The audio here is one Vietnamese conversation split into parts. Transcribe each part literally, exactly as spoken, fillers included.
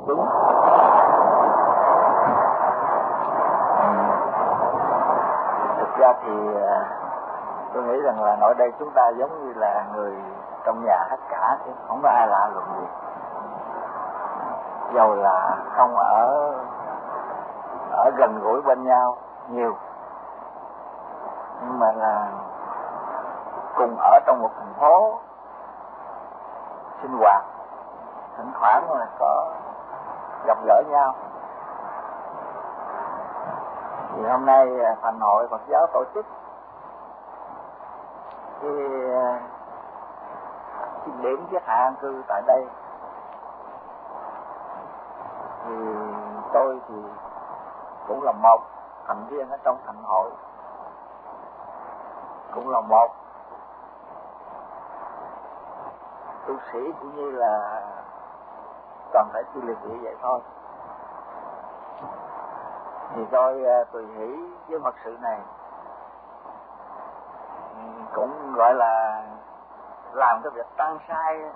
đúng. Thực ra thì tôi nghĩ rằng là ở đây chúng ta giống như là người trong nhà hết cả, chứ không có ai lạ lùng gì. Dầu là không ở ở gần gũi bên nhau nhiều, nhưng mà là cùng ở trong một thành phố sinh hoạt, thỉnh thoảng là có gặp gỡ nhau. Thì hôm nay Thành Hội Phật giáo tổ chức cái, cái điểm kiết hạ an cư tại đây, thì tôi thì cũng là một thành viên ở trong Thành Hội, cũng là một tu sĩ cũng như là toàn thể chư liệt vị vậy thôi. Thì tôi tùy hỷ với mật sự này, cũng gọi là làm cái việc tăng sai,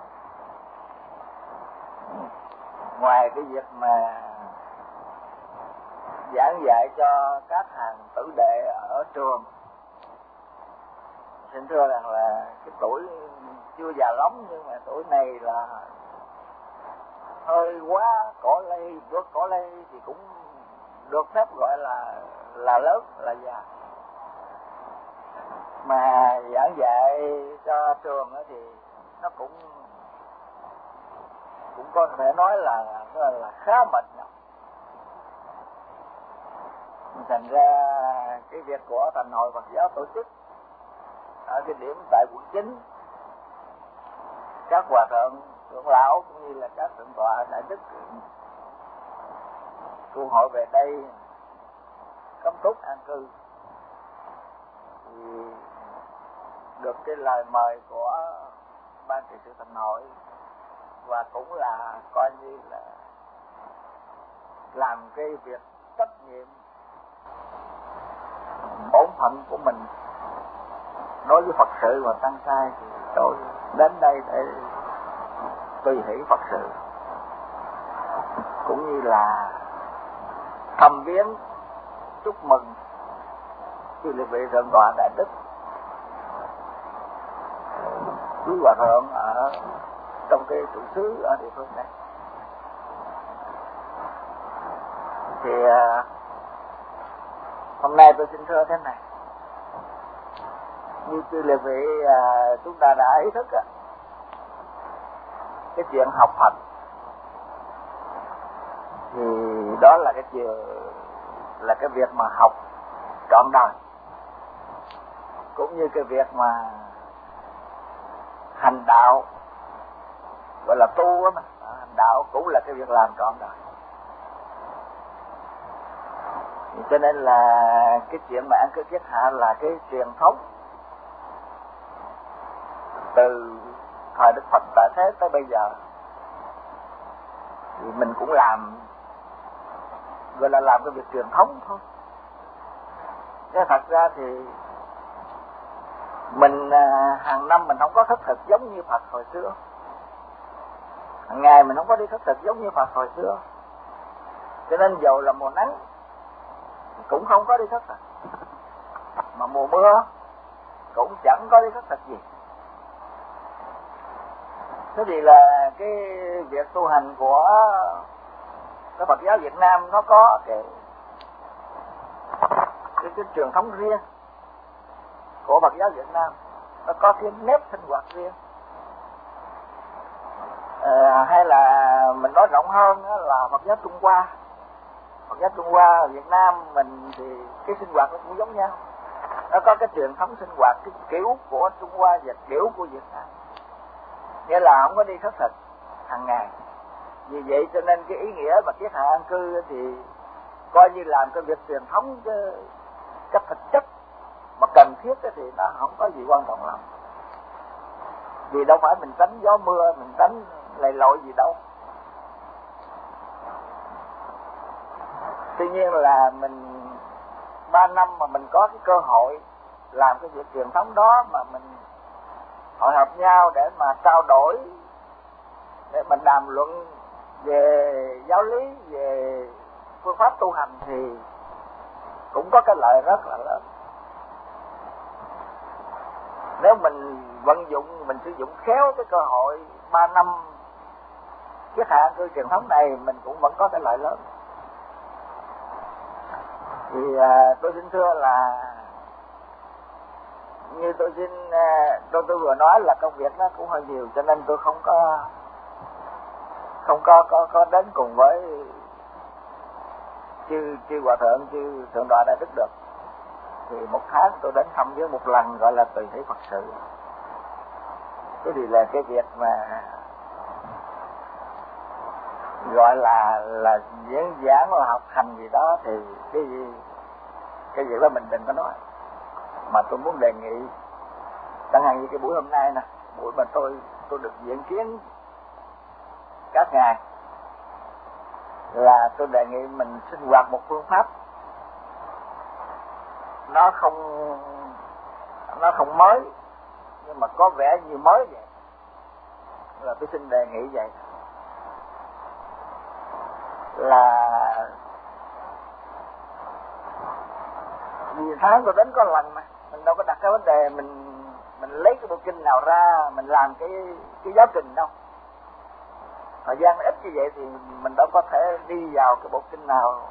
ngoài cái việc mà giảng dạy cho các hàng tử đệ ở trường. Xin thưa rằng là cái tuổi chưa già lắm, nhưng mà tuổi này là hơi quá cỏ lây, vượt cỏ lây thì cũng được phép gọi là là lớn, là già. Mà giảng dạy cho trường thì nó cũng cũng có thể nói là là khá mệt nhọc. Thành ra cái việc của Thành Hội Phật giáo tổ chức ở cái điểm tại quận chín, các hòa thượng trưởng lão cũng như là các thượng tọa đại đức tu hội về đây cấm túc an cư, thì được cái lời mời của ban trị sự Thành Hội, và cũng là coi như là làm cái việc trách nhiệm bổn phận của mình đối với Phật sự và tăng sai, thì tôi đến đây để tùy hỷ Phật sự, cũng như là thăm viếng chúc mừng chư liệt vị thượng tọa đại đức, quý hòa thượng ở trong cái trụ xứ ở địa phương này. Thì hôm nay tôi xin thưa thế này, như chư liệt vị chúng ta đã ý thức á, cái chuyện học Phật thì đó là cái chuyện, là cái việc mà học trọn đời, cũng như cái việc mà hành đạo, gọi là tu á, mà hành đạo cũng là cái việc làm trọn đời. Cho nên là cái chuyện mà an cư kiết hạ là cái truyền thống từ thời Đức Phật tại thế tới bây giờ, thì mình cũng làm, gọi là làm cái việc truyền thống thôi. Thế thật ra thì mình hàng năm mình không có khất thực giống như Phật hồi xưa, hàng ngày mình không có đi khất thực giống như Phật hồi xưa, cho nên dầu là mùa nắng cũng không có đi khất thực, mà mùa mưa cũng chẳng có đi khất thực gì. Thế thì là cái việc tu hành của cái Phật giáo Việt Nam nó có cái cái, cái truyền thống riêng của Phật giáo Việt Nam, nó có cái nếp sinh hoạt riêng. À, hay là mình nói rộng hơn là Phật giáo Trung Hoa, Phật giáo Trung Hoa ở Việt Nam mình thì cái sinh hoạt nó cũng giống nhau, nó có cái truyền thống sinh hoạt cái kiểu của Trung Hoa và kiểu của Việt Nam, nghĩa là không có đi khất thực hàng ngày. Vì vậy cho nên cái ý nghĩa mà kiết hạ an cư thì coi như làm cái việc truyền thống chứ cái thực chất mà cần thiết thì nó không có gì quan trọng lắm. Vì đâu phải mình tránh gió mưa, mình tránh lầy lội gì đâu. Tuy nhiên là mình ba năm mà mình có cái cơ hội làm cái việc truyền thống đó, mà mình hội họp nhau để mà trao đổi, để mình đàm luận về giáo lý, về phương pháp tu hành thì cũng có cái lợi rất là lớn. Nếu mình vận dụng, mình sử dụng khéo cái cơ hội ba năm cái hạ an cư truyền thống này, mình cũng vẫn có cái lợi lớn. Thì à, tôi xin thưa là như tôi xin à, tôi tôi vừa nói là công việc nó cũng hơi nhiều, cho nên tôi không có không có có có đến cùng với chư chư hòa thượng, chư thượng tọa Đại Đức được. Thì một tháng tôi đến thăm với một lần, gọi là tùy hỷ Phật sự. Cái gì là cái việc mà gọi là là diễn giảng là học hành gì đó thì cái gì cái việc đó mình đừng có nói. Mà tôi muốn đề nghị, chẳng hạn như cái buổi hôm nay nè, buổi mà tôi tôi được diễn kiến các ngài, là tôi đề nghị mình sinh hoạt một phương pháp nó không nó không mới, nhưng mà có vẻ như mới vậy. Là tôi xin đề nghị vậy, là vì tháng tôi đến có lần mà mình đâu có đặt cái vấn đề mình mình lấy cái bộ kinh nào ra mình làm cái cái giáo trình đâu. Thời gian ít như vậy thì mình đâu có thể đi vào cái bộ kinh nào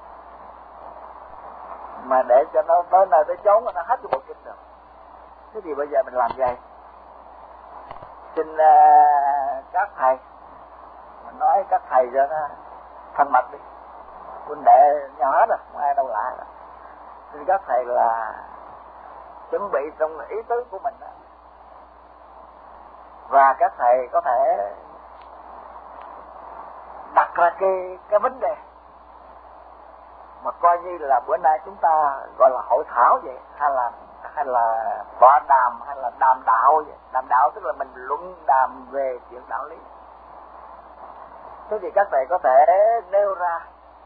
mà để cho nó tới nơi tới chốn nó hết cái bộ kinh được. Thế thì bây giờ mình làm vậy, xin uh, các thầy, mình nói các thầy cho nó thân mật đi, huynh đệ nhau hết rồi, không ai đâu lạ rồi. Xin các thầy là chuẩn bị trong ý tứ của mình đó. Và các thầy có thể đặt ra cái cái vấn đề mà coi như là bữa nay chúng ta gọi là hội thảo vậy, hay là hay là tọa đàm, hay là đàm đạo vậy. Đàm đạo tức là mình luận đàm về chuyện đạo lý. Thế thì các thầy có thể nêu ra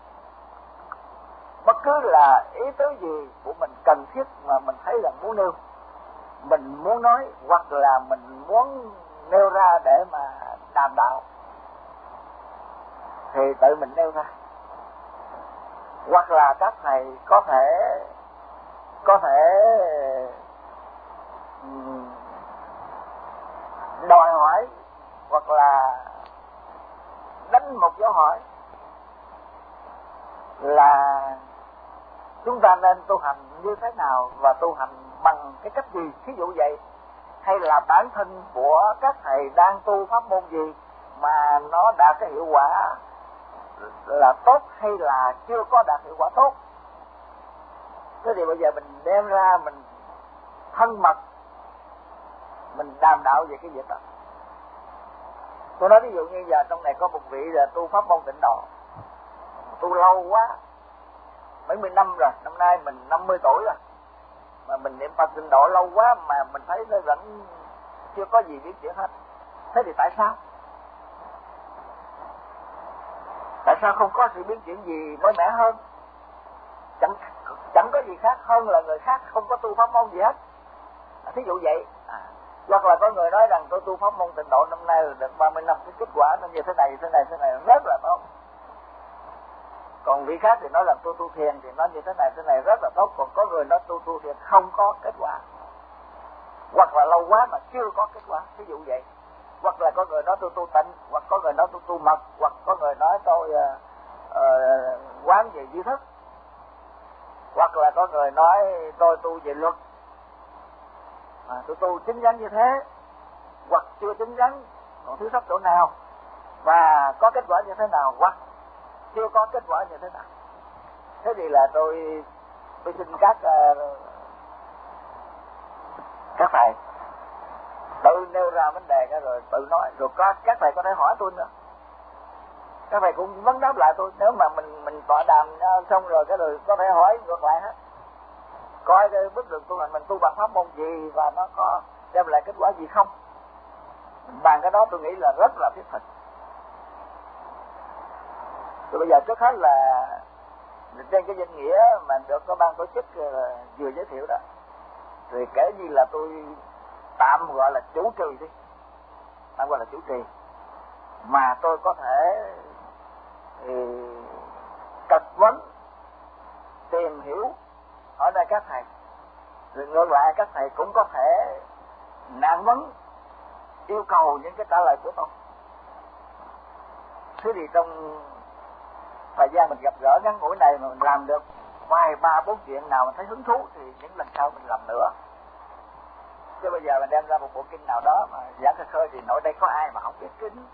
bất cứ là ý tứ gì của mình cần thiết mà mình thấy là muốn nêu, mình muốn nói, hoặc là mình muốn nêu ra để mà đàm đạo, thì tự mình nêu ra. Hoặc là các thầy có thể có thể đòi hỏi, hoặc là đánh một dấu hỏi là chúng ta nên tu hành như thế nào và tu hành bằng cái cách gì, thí dụ vậy. Hay là bản thân của các thầy đang tu pháp môn gì mà nó đạt cái hiệu quả là tốt hay là chưa có đạt hiệu quả tốt. Thế thì bây giờ mình đem ra mình thân mật, mình đàm đạo về cái việc đó. Tôi nói ví dụ như giờ trong này có một vị là tu pháp môn Tịnh Độ, tu lâu quá, mấy mươi năm rồi, năm nay mình năm mươi tuổi rồi, mà mình niệm Phật Tịnh Độ lâu quá mà mình thấy nó vẫn chưa có gì biến chuyển hết. Thế thì tại sao? Tại sao không có sự biến chuyển gì mới mẻ hơn? Chẳng chẳng có gì khác hơn là người khác không có tu pháp môn gì hết. À, thí dụ vậy. À, hoặc là có người nói rằng tôi tu pháp môn Tịnh Độ năm nay là được ba mươi năm, cái kết quả nó như thế này, thế này, thế này rất là tốt. Còn vị khác thì nói rằng tôi tu thiền thì nó như thế này, thế này rất là tốt. Còn có người nói tôi tu thiền không có kết quả, hoặc là lâu quá mà chưa có kết quả, ví dụ vậy. Hoặc là có người nói tôi tu tịnh, hoặc có người nói tôi tu mật, hoặc có người nói tôi uh, uh, quán về duy thức, hoặc là có người nói tôi tu về luật, à, tôi tu chính chắn như thế, hoặc chưa chính chắn, còn thiếu sót chỗ nào, và có kết quả như thế nào, hoặc chưa có kết quả như thế nào. Thế thì là tôi tôi xin các uh, các thầy tự nêu ra vấn đề đó rồi tự nói, rồi có các thầy có thể hỏi tôi nữa, các thầy cũng vấn đáp lại tôi. Nếu mà mình mình tọa đàm xong rồi cái rồi có thể hỏi ngược lại hết, coi cái bước đường tu hành mình tu bằng pháp môn gì và nó có đem lại kết quả gì không. Bằng cái đó tôi nghĩ là rất là thiết thực. Rồi bây giờ trước hết là trên cái danh nghĩa mà được có ban tổ chức vừa giới thiệu đó, thì kể như là tôi tạm gọi là chủ trì đi, tạm gọi là chủ trì, mà tôi có thể chất vấn, tìm hiểu ở đây các thầy. Rồi ngược lại các thầy cũng có thể nạn vấn, yêu cầu những cái trả lời của tôi. Thế thì trong thời gian mình gặp gỡ ngắn ngủi này mà mình làm được vài ba bốn chuyện nào mình thấy hứng thú thì những lần sau mình làm nữa. Chứ bây giờ mình đem ra một bộ kinh nào đó mà giảng khơi khơi thì nội đây có ai mà không biết kinh.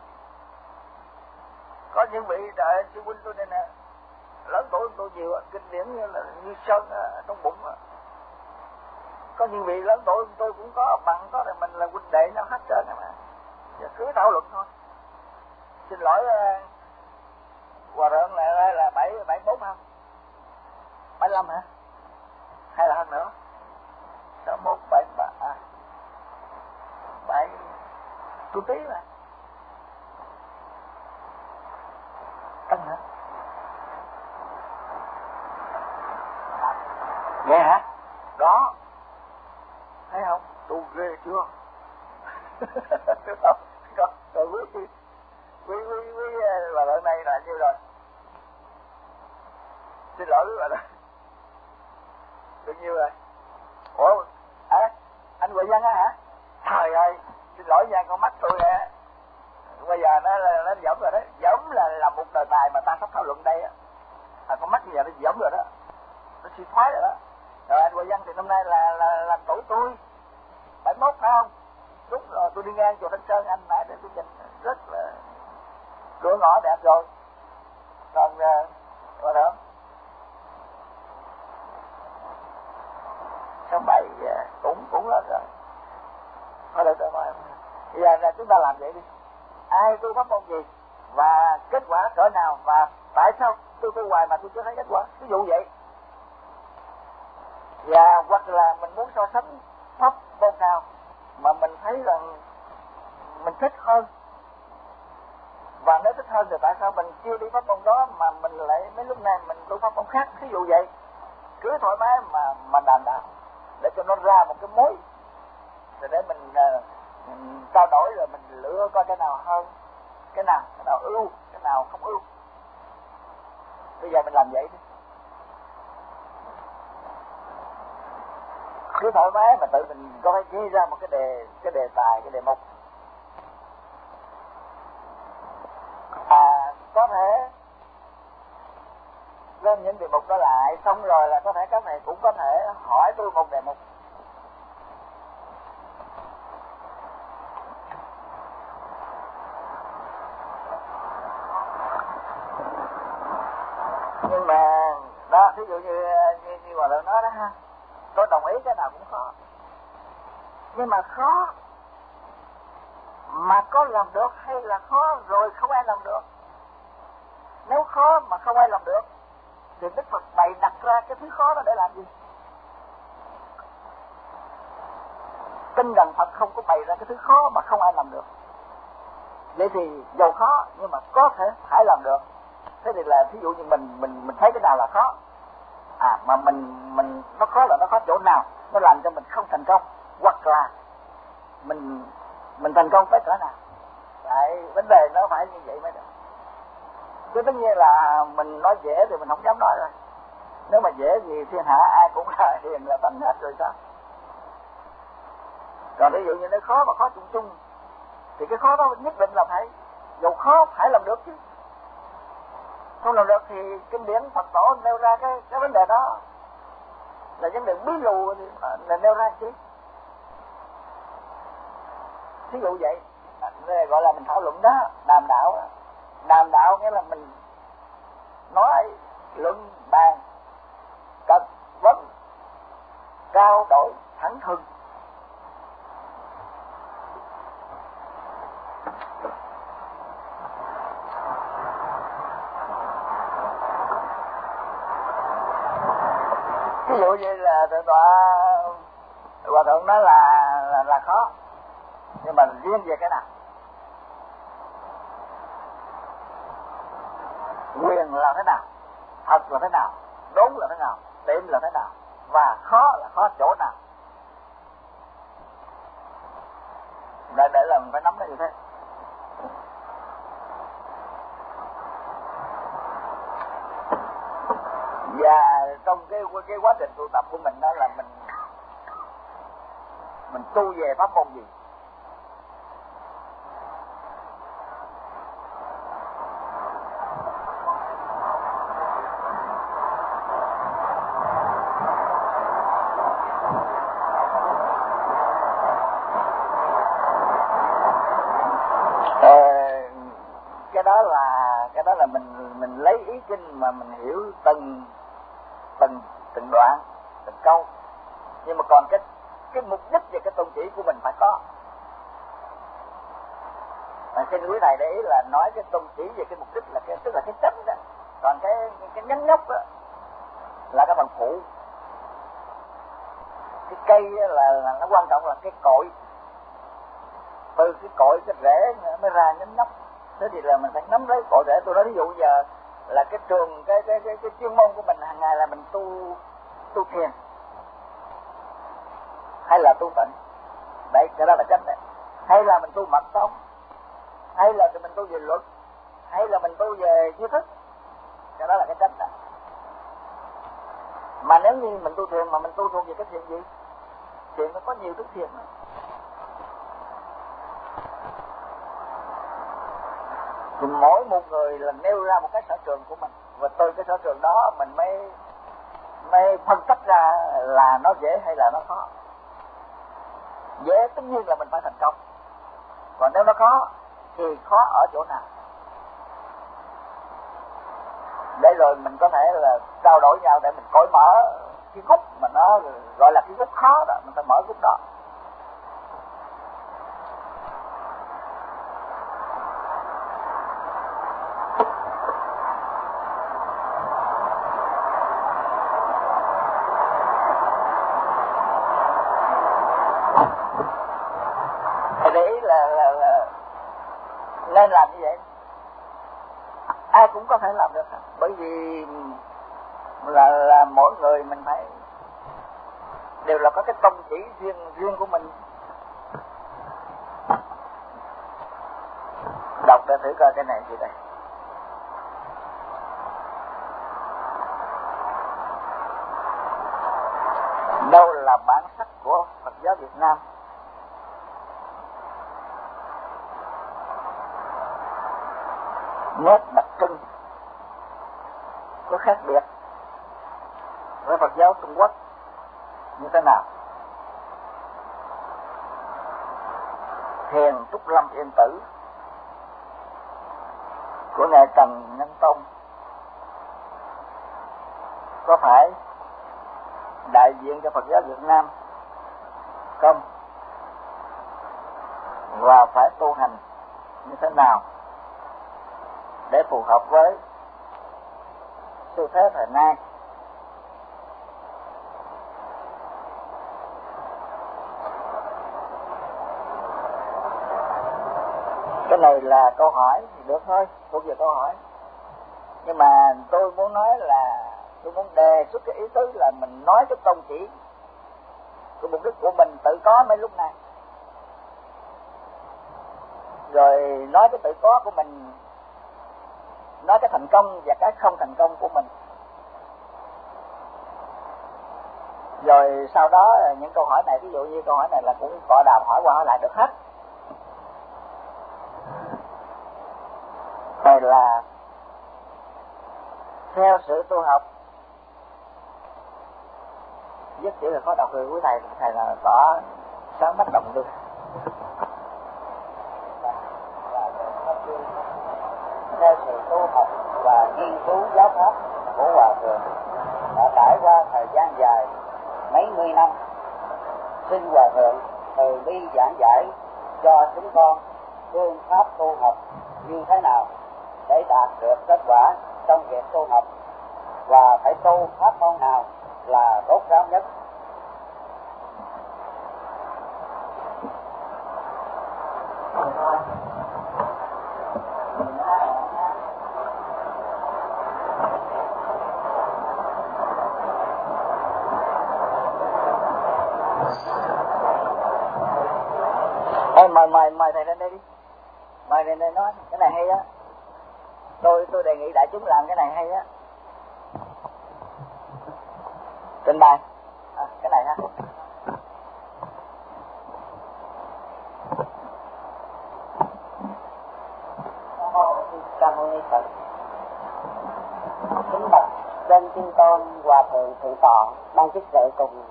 Có những vị đại sư huynh tôi đây nè, lớn tuổi tôi nhiều, kinh điển như là như sơn trong bụng. Có những vị lớn tuổi tôi cũng có bằng, có là mình là huynh đệ nhau hết trơn mà. Giờ cứ thảo luận thôi. Xin lỗi Hòa Thượng là là bảy bảy bốn không? Bảy năm hả? Hay là hơn nữa? Sáu một bảy ba à. Bảy tu tí mà. Tân hả? Nghe hả? Đó. Thấy không? Tu ghê chưa? Không, không, rồi quý quý quý quý bà lần này là nhiêu rồi? Xin lỗi quý bà đó. Được nhiêu rồi? Ủa, à, anh Huệ Văn á hả? Trời ơi, xin lỗi nha, con mắt tôi nè. Bây giờ nó nó giống rồi đó, giống là là một đề tài mà ta sắp thảo luận đây á. À, con mắt bây giờ nó giống rồi đó, nó suy thoái rồi đó. Rồi anh Huệ Văn thì năm nay là là làm tuổi tôi bảy mốt phải không? Đúng rồi, tôi đi ngang chùa Thanh Sơn anh nãy để tôi nhìn rất là cửa ngõ đẹp rồi. Còn Hòa Thượng sáu bảy cũng cũng là rồi. Thôi được rồi, bây giờ là chúng ta làm vậy đi. Ai tu pháp môn gì và kết quả cỡ nào và tại sao tôi tu hoài mà tôi chưa thấy kết quả, ví dụ vậy. Và hoặc là mình muốn so sánh pháp môn nào mà mình thấy rằng mình thích hơn, và nếu thích hơn thì tại sao mình chưa đi pháp môn đó mà mình lại mấy lúc này mình tu pháp môn khác, ví dụ vậy. Cứ thoải mái mà mà đàm đạo để cho nó ra một cái mối, rồi để mình, uh, mình trao đổi, rồi mình lựa coi cái nào hơn, cái nào cái nào ưu, cái nào không ưu. Bây giờ mình làm vậy đi, cứ thoải mái mà tự mình có phải ghi ra một cái đề cái đề tài, cái đề mục. À, có thể lên những đề mục đó lại, xong rồi là có thể các thầy cũng có thể hỏi tôi một đề mục. Nhưng mà đó, ví dụ như như, như Hòa Thượng nói đó ha, tôi đồng ý cái nào cũng khó, nhưng mà khó mà có làm được hay là khó rồi không ai làm được. Nếu khó mà không ai làm được thì Đức Phật bày đặt ra cái thứ khó đó để làm gì? Tin rằng Phật không có bày ra cái thứ khó mà không ai làm được. Vậy thì dầu khó nhưng mà có thể phải làm được. Thế thì là ví dụ như mình mình mình thấy cái nào là khó, à mà mình mình nó khó là nó khó chỗ nào, nó làm cho mình không thành công, hoặc là mình mình thành công tới cỡ nào. Tại vấn đề nó phải như vậy mới được. Chứ tất nhiên là mình nói dễ thì mình không dám nói rồi. Nếu mà dễ thì thiên hạ ai cũng là hiền là tánh hết rồi sao. Còn ví dụ như nó khó mà khó chung chung thì cái khó đó nhất định là phải, dầu khó phải làm được chứ. Không làm được thì kinh điển Phật tổ nêu ra cái cái vấn đề đó là vấn đề bí lù là nêu ra chứ. Ví dụ vậy, gọi là mình thảo luận đó, đàm đạo. Đàm đạo nghĩa là mình nói, luận, bàn, cật, vấn, trao đổi, thẳng thừng. Ví dụ như là thượng tọa Hòa Thượng nói là, là là khó, nhưng mà riêng về cái nào? Quyền là thế nào, thật là thế nào, đúng là thế nào, tiệm là thế nào, và khó là khó chỗ nào. Để, để là mình phải nắm nó như thế. Và trong cái cái quá trình tu tập của mình đó là mình mình tu về pháp môn gì. Cái đó là cái đó là mình mình lấy ý kinh mà mình hiểu từng từng từng đoạn từng câu, nhưng mà còn cái cái mục đích và cái tôn chỉ của mình phải có. Mà xin quý thầy để ý là nói cái tôn chỉ về cái mục đích là cái tức là cái chánh đó, còn cái cái nhánh nhóc đó là cái bằng phụ. Cái cây là, là nó quan trọng là cái cội, từ cái cội cái rễ mới ra nhánh nhóc. Thế thì là mình phải nắm lấy cội rễ. Tôi nói ví dụ giờ là cái trường cái cái cái, cái chuyên môn của mình hàng ngày là mình tu tu thiền hay là tu tịnh, đấy cái đó là chánh đấy. Hay là mình tu mật tông, hay là mình tu về luật, hay là mình tu về tri thức, cái đó là cái chánh đó. Mà nếu như mình tu thiền mà mình tu thuộc về cái thiền gì? Thiền nó có nhiều thức thiền mà. Thì mỗi một người là nêu ra một cái sở trường của mình, và từ cái sở trường đó mình mới mới phân tích ra là nó dễ hay là nó khó. Dễ tất nhiên là mình phải thành công, còn nếu nó khó thì khó ở chỗ nào, để rồi mình có thể là trao đổi nhau để mình cởi mở cái khúc mà nó gọi là cái khúc khó đó, mình phải mở khúc đó. Nên làm như vậy, ai cũng có thể làm được, bởi vì là, là mỗi người mình phải đều là có cái tôn chỉ riêng riêng của mình. Đọc để thử coi cái này gì đây. Đâu là bản sắc của Phật giáo Việt Nam? Nét đặc trưng có khác biệt với Phật giáo Trung Quốc như thế nào? Thiền Trúc Lâm Yên Tử của ngài Trần Nhân Tông có phải đại diện cho Phật giáo Việt Nam không? Và phải tu hành như thế nào để phù hợp với xu thế thời nay? Cái này là câu hỏi thì được thôi, thuộc về câu hỏi. Nhưng mà tôi muốn nói là tôi muốn đề xuất cái ý tứ là mình nói cái tôn chỉ của mục đích của mình tự có mấy lúc này, rồi nói cái tự có của mình, nói cái thành công và cái không thành công của mình, rồi sau đó những câu hỏi này, ví dụ như câu hỏi này là cũng tọa đàm hỏi qua hỏi lại được hết. Này là theo sự tu học, rất chỉ là khó đọc rồi quý thầy, thầy là tỏ sáng mắt động được. Theo sự tu học và nghiên cứu giáo pháp của Hòa Thượng đã trải qua thời gian dài mấy mươi năm, xin Hòa Thượng từ bi giảng giải cho chúng con phương pháp tu học như thế nào để đạt được kết quả trong việc tu học, và phải tu pháp môn nào là tốt ráo nhất. Ê, mời mời mời thầy lên đây đi, mời lên đây nói cái này hay á. Tôi tôi đề nghị đại chúng làm cái này hay á. Trình bày à, cái này ha. Cảm ơn Phật. Kính bạch trên chư tôn hòa thượng thượng tọa ban chức sự cùng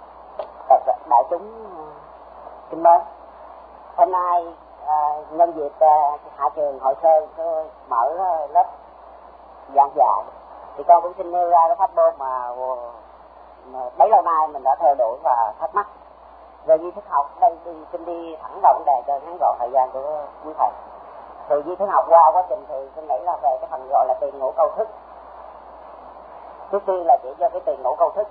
đại chúng kính mến. Hôm nay à, nhân dịp à, hạ trường hội sơn mở lớp giảng dạy thì con cũng xin nêu ra cái pháp môn mà, mà bấy lâu nay mình đã theo đuổi và thắc mắc về duy thức học. Đây đi xin đi thẳng vào vấn đề cho ngắn gọn thời gian của quý thầy. Thì duy thức học qua quá trình thì tôi nghĩ là về cái phần gọi là tiền ngũ câu thức. Trước tiên là chỉ cho cái tiền ngũ câu thức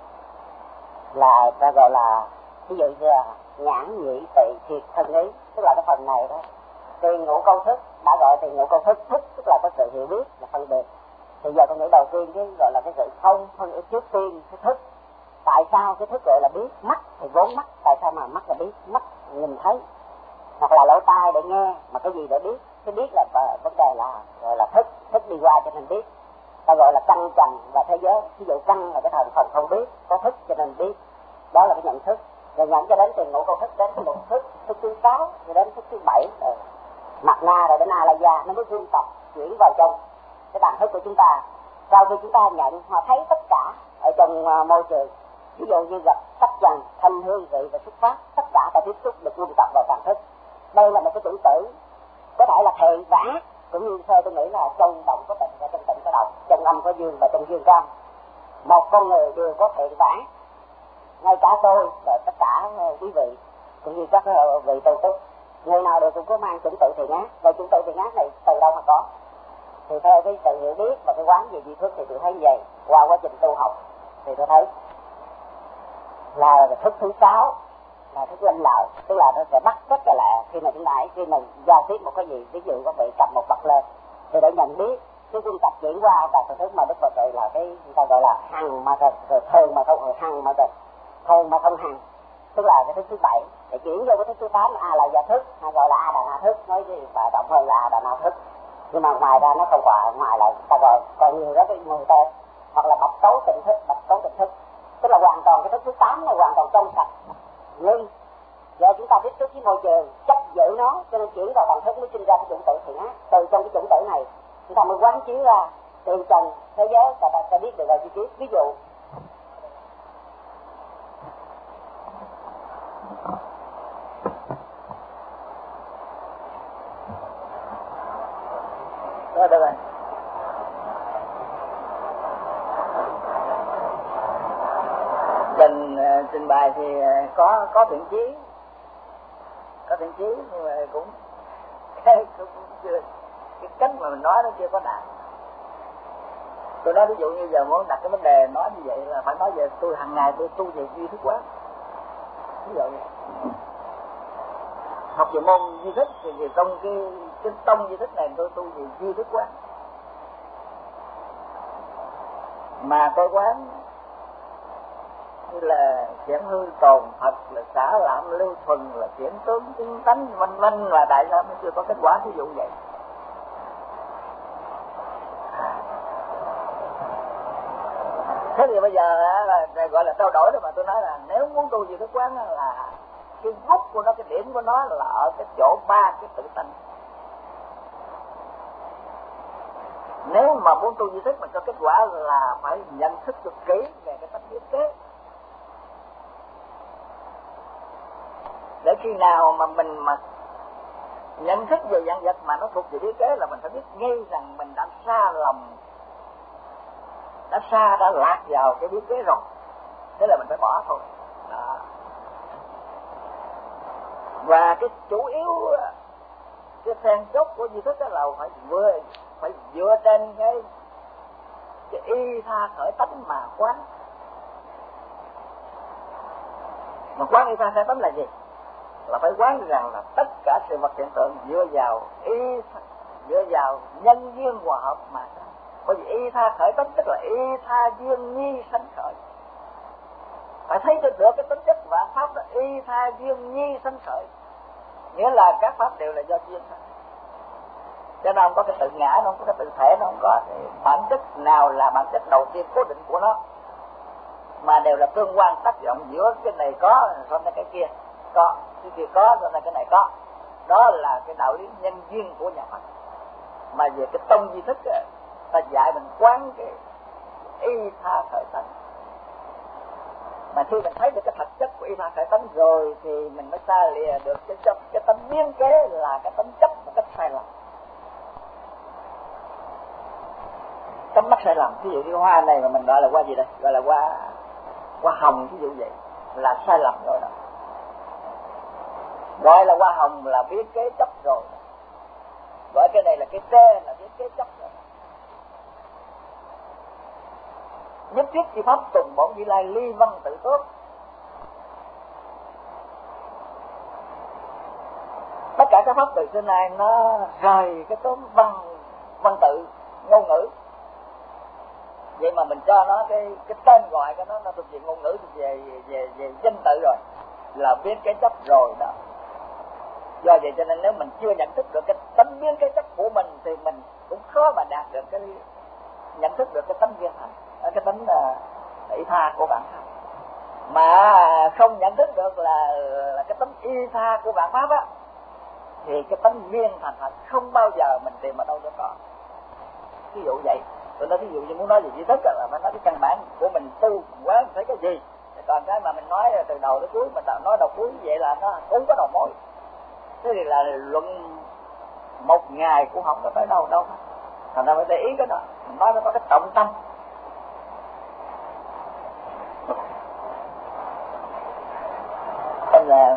là ta gọi là ví dụ như là nhãn nhị tỵ thiệt thân ý, tức là cái phần này đó. Tiền ngũ câu thức đã gọi tiền ngũ câu thức, thức tức là có sự hiểu biết là phân biệt. Thì giờ tôi nghĩ đầu tiên cái gọi là cái sự không phân trước tiên cái thức. Tại sao cái thức gọi là biết? Mắt thì vốn mắt, tại sao mà mắt là biết? Mắt nhìn thấy, hoặc là lỗ tai để nghe, mà cái gì để biết? Cái biết là vấn đề là gọi là thức, thức đi qua cho nên biết. Ta gọi là căn trần và thế giới. Ví dụ căn là cái thành phần không biết, có thức cho nên biết. Đó là cái nhận thức. Rồi nhận cho đến tiền ngũ câu thức, đến cái lục thức, thức thứ sáu, rồi đến thức thứ bảy, rồi mặt na rồi đến a la gia, nó mới vương tập chuyển vào trong cái tạng thức của chúng ta. Sau khi chúng ta nhận, họ thấy tất cả ở trong uh, môi trường, ví dụ như gặp sắc trần, thanh hương vị và xuất phát, tất cả ta tiếp xúc được vương tập vào tạng thức. Đây là một cái tưởng tử, có thể là thiện và ác, cũng như theo tôi nghĩ là trong động có tịnh và trong tịnh có động, trong âm có dương và trong dương có âm. Một con người đều có thiện và ác, ngay cả tôi và tất cả quý vị cũng như các vị tu túc, người nào đều cũng có mang chủng tự thiện ác. Và chủng tự thiện ác này từ đâu mà có? Thì theo cái sự hiểu biết và cái quán về duy thức thì tôi thấy như vậy. Qua quá trình tu học thì tôi thấy là thức thứ sáu là thức linh lợi, tức là nó sẽ bắt rất là lạ khi mà chúng ta khi mà giao tiếp một cái gì, ví dụ có vị cầm một vật lên thì để nhận biết cái quân tập chuyển qua và cái thức mà Đức Phật gọi là cái người ta gọi là hằng mà thật, rồi thường mà không hằng mà thật, thường mà không hằng, tức là cái thức thứ bảy để chuyển vô cái thức thứ tám a là gia thức, hay gọi là a đà na thức, nói gì và rộng hơn là a đà na thức. Nhưng mà ngoài ra nó không quả, ngoài là ta gọi còn nhiều đó cái mười tên, hoặc là bạch tấu tịnh thức, bạch tấu tịnh thức, tức là hoàn toàn cái thức thứ tám này hoàn toàn trong sạch. Nhưng giờ chúng ta tiếp xúc với môi trường chấp giữ nó cho nên chuyển vào tầng thức mới sinh ra cái chủng tử thiện ác. Từ trong cái chủng tử này chúng ta mới quán chiếu ra tiền trần thế giới và ta sẽ biết được là chi tiết. Ví dụ đó được rồi. Trình trình bày thì có có thiện chí, có thiện chí nhưng mà cũng cái cũng chưa, cái cách mà mình nói nó chưa có đạt. Tôi nói ví dụ như giờ muốn đặt cái vấn đề nói như vậy là phải nói về tôi hàng ngày tôi tu về duy thức quán. Ví dụ vậy. Học về môn duy thức thì, thì trong cái cái tông duy thức này tôi tu về duy thức quán. Mà tôi quán như là chuyển hư tồn thật, là xả lạm lưu thuần, là chuyển tướng chứng tánh vân vân, là tại sao mới chưa có kết quả ví dụ vậy. Thế thì bây giờ là, là gọi là trao đổi đó, mà tôi nói là nếu muốn tu duy thức quán là cái gốc của nó, cái điểm của nó là ở cái chỗ ba cái tự tánh. Nếu mà muốn tu duy thức mà cho kết quả là phải nhận thức được kỹ về cái tánh thiết kế. Để khi nào mà mình mà nhận thức về dạng vật mà nó thuộc về thiết kế là mình phải biết ngay rằng mình đã xa lầm, đã xa, đã lạc vào cái thiết kế rồi. Thế là mình phải bỏ thôi. Đó. Và cái chủ yếu, cái then chốt của duy thức đó là phải vừa phải dựa trên cái cái y tha khởi tánh mà quán. Mà quán y tha khởi tánh là gì? Là phải quán rằng là tất cả sự vật hiện tượng dựa vào y, dựa vào nhân duyên hòa hợp mà. Bởi vì y tha khởi tánh tức là y tha duyên nhi sanh khởi. Phải thấy được cái tính chất vạn pháp đó, y tha duyên nhi sanh khởi, nghĩa là các pháp đều là do duyên thôi. Cho nên không có cái tự ngã, nó không có cái tự thể, nó không có cái bản chất nào là bản chất đầu tiên cố định của nó. mà đều là tương quan tác dụng giữa cái này có sau này cái kia có, cái kia có sau này cái này có. Đó là cái đạo lý nhân duyên của nhà Phật. Mà về cái tông di thức ấy, ta dạy mình quán cái y tha khởi tánh. Mà khi mình thấy được cái thật chất của y tha khởi tánh rồi thì mình mới xa lìa được cái chấp, cái tánh biến kế là cái tánh chấp một cách sai lầm. Tấm mắt sai lầm, ví dụ như hoa này mà mình gọi là hoa gì đây? Gọi là hoa hoa hồng, ví dụ vậy là sai lầm rồi đó. Gọi là hoa hồng là biết kế chấp rồi. Gọi cái này là cái tê là biết kế chấp rồi. Nhất thiết chi pháp tuần bổn Như Lai ly văn tự tốt. Tất cả các pháp từ xưa nay nó rời cái tóm văn văn tự ngôn ngữ. Vậy mà mình cho nó cái cái tên gọi của nó nó thuộc về ngôn ngữ, thuộc về về về danh tự rồi, là biến cái chấp rồi đó. Do vậy cho nên nếu mình chưa nhận thức được cái tánh biến cái chấp của mình thì mình cũng khó mà đạt được cái nhận thức được cái tánh viên thành, cái tánh uh, y tha của bản pháp. Mà không nhận thức được là, là cái tánh y tha của bản pháp á, thì cái tánh viên thành thật không bao giờ mình tìm ở đâu cho có. Ví dụ vậy, tôi nói ví dụ như muốn nói về duy thức là phải nói cái căn bản của mình tu quán thấy cái gì. Còn cái mà mình nói từ đầu đến cuối, mình nói đầu cuối vậy là nó không có đầu mối. Thế thì là luận một ngày cũng không có tới đâu đâu. Thành ra phải để ý cái đó, mình nói nó có cái trọng tâm. Nên là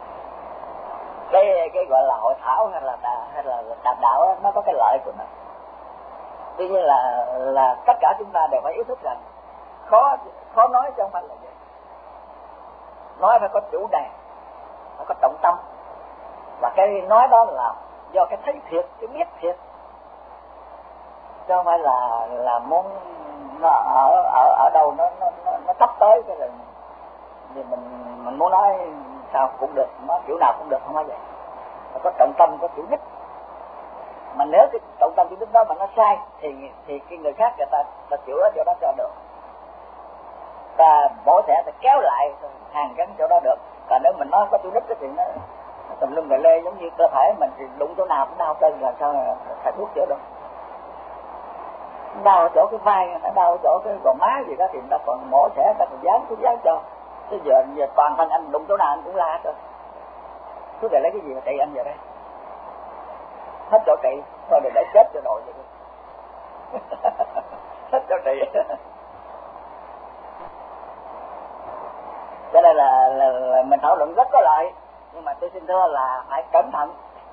cái cái gọi là hội thảo hay là hay là đàm đạo đó, nó có cái lợi của nó. Tuy nhiên là là tất cả chúng ta đều phải ý thức rằng khó khó nói chứ không phải là vậy. Nói phải có chủ đề, phải có trọng tâm. Và cái nói đó là do cái thấy thiệt, cái biết thiệt, chứ không phải là là muốn nó ở ở ở đâu nó nó nó, nó sắp tới cái là thì mình mình muốn nói sao cũng được, nói kiểu nào cũng được, không phải vậy. Phải có trọng tâm, có chủ đích. Mà nếu cái trọng tâm chủ đích đó mà nó sai thì thì cái người khác người ta ta chịu ở chỗ đó cho được, ta bổ thẻ ta kéo lại hàng gắn chỗ đó được. Còn nếu mình nói có chủ đích thì nó tùm lum gà lê, giống như cơ thể mình thì đụng chỗ nào cũng đau chân, làm sao thầy thuốc chữa được. Đau ở chỗ cái vai, nó đau ở chỗ cái gò má gì đó thì người ta còn mổ thẻ, người ta còn dán thuốc dán cho. Chứ giờ, giờ toàn thân anh đụng chỗ nào anh cũng la thôi. Thuốc gà lấy cái gì mà trị anh giờ đây? Hết chỗ trị, thôi để để chết cho rồi vậy. Hết chỗ trị. Cho nên là, là, là mình thảo luận rất có lợi, nhưng mà tôi xin thưa là phải cẩn thận.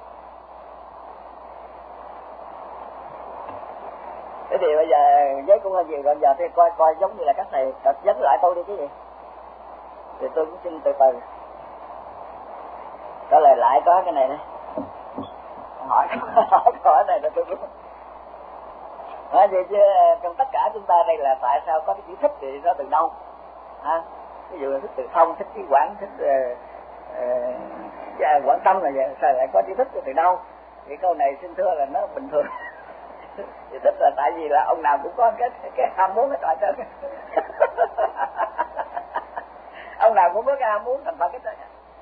Thế thì bây giờ giấy cũng hơi nhiều rồi, giờ thì coi coi giống như là các thầy dẫn lại tôi đi cái gì, thì tôi cũng xin từ từ trả lời lại. Có cái này đây, hỏi hỏi hỏi này là tôi cũng nói gì chứ trong tất cả chúng ta đây là tại sao có cái chữ thích thì nó từ đâu ha? Ví dụ là thích từ không, thích cái quán, thích uh, uh, quán tâm là vậy, sao lại có chữ thích từ đâu? Thì câu này xin thưa là nó bình thường. Thì thích là tại vì là ông nào cũng có cái cái ham muốn cái trò chơi. Ông nào cũng có cái ham muốn thành phần cái trò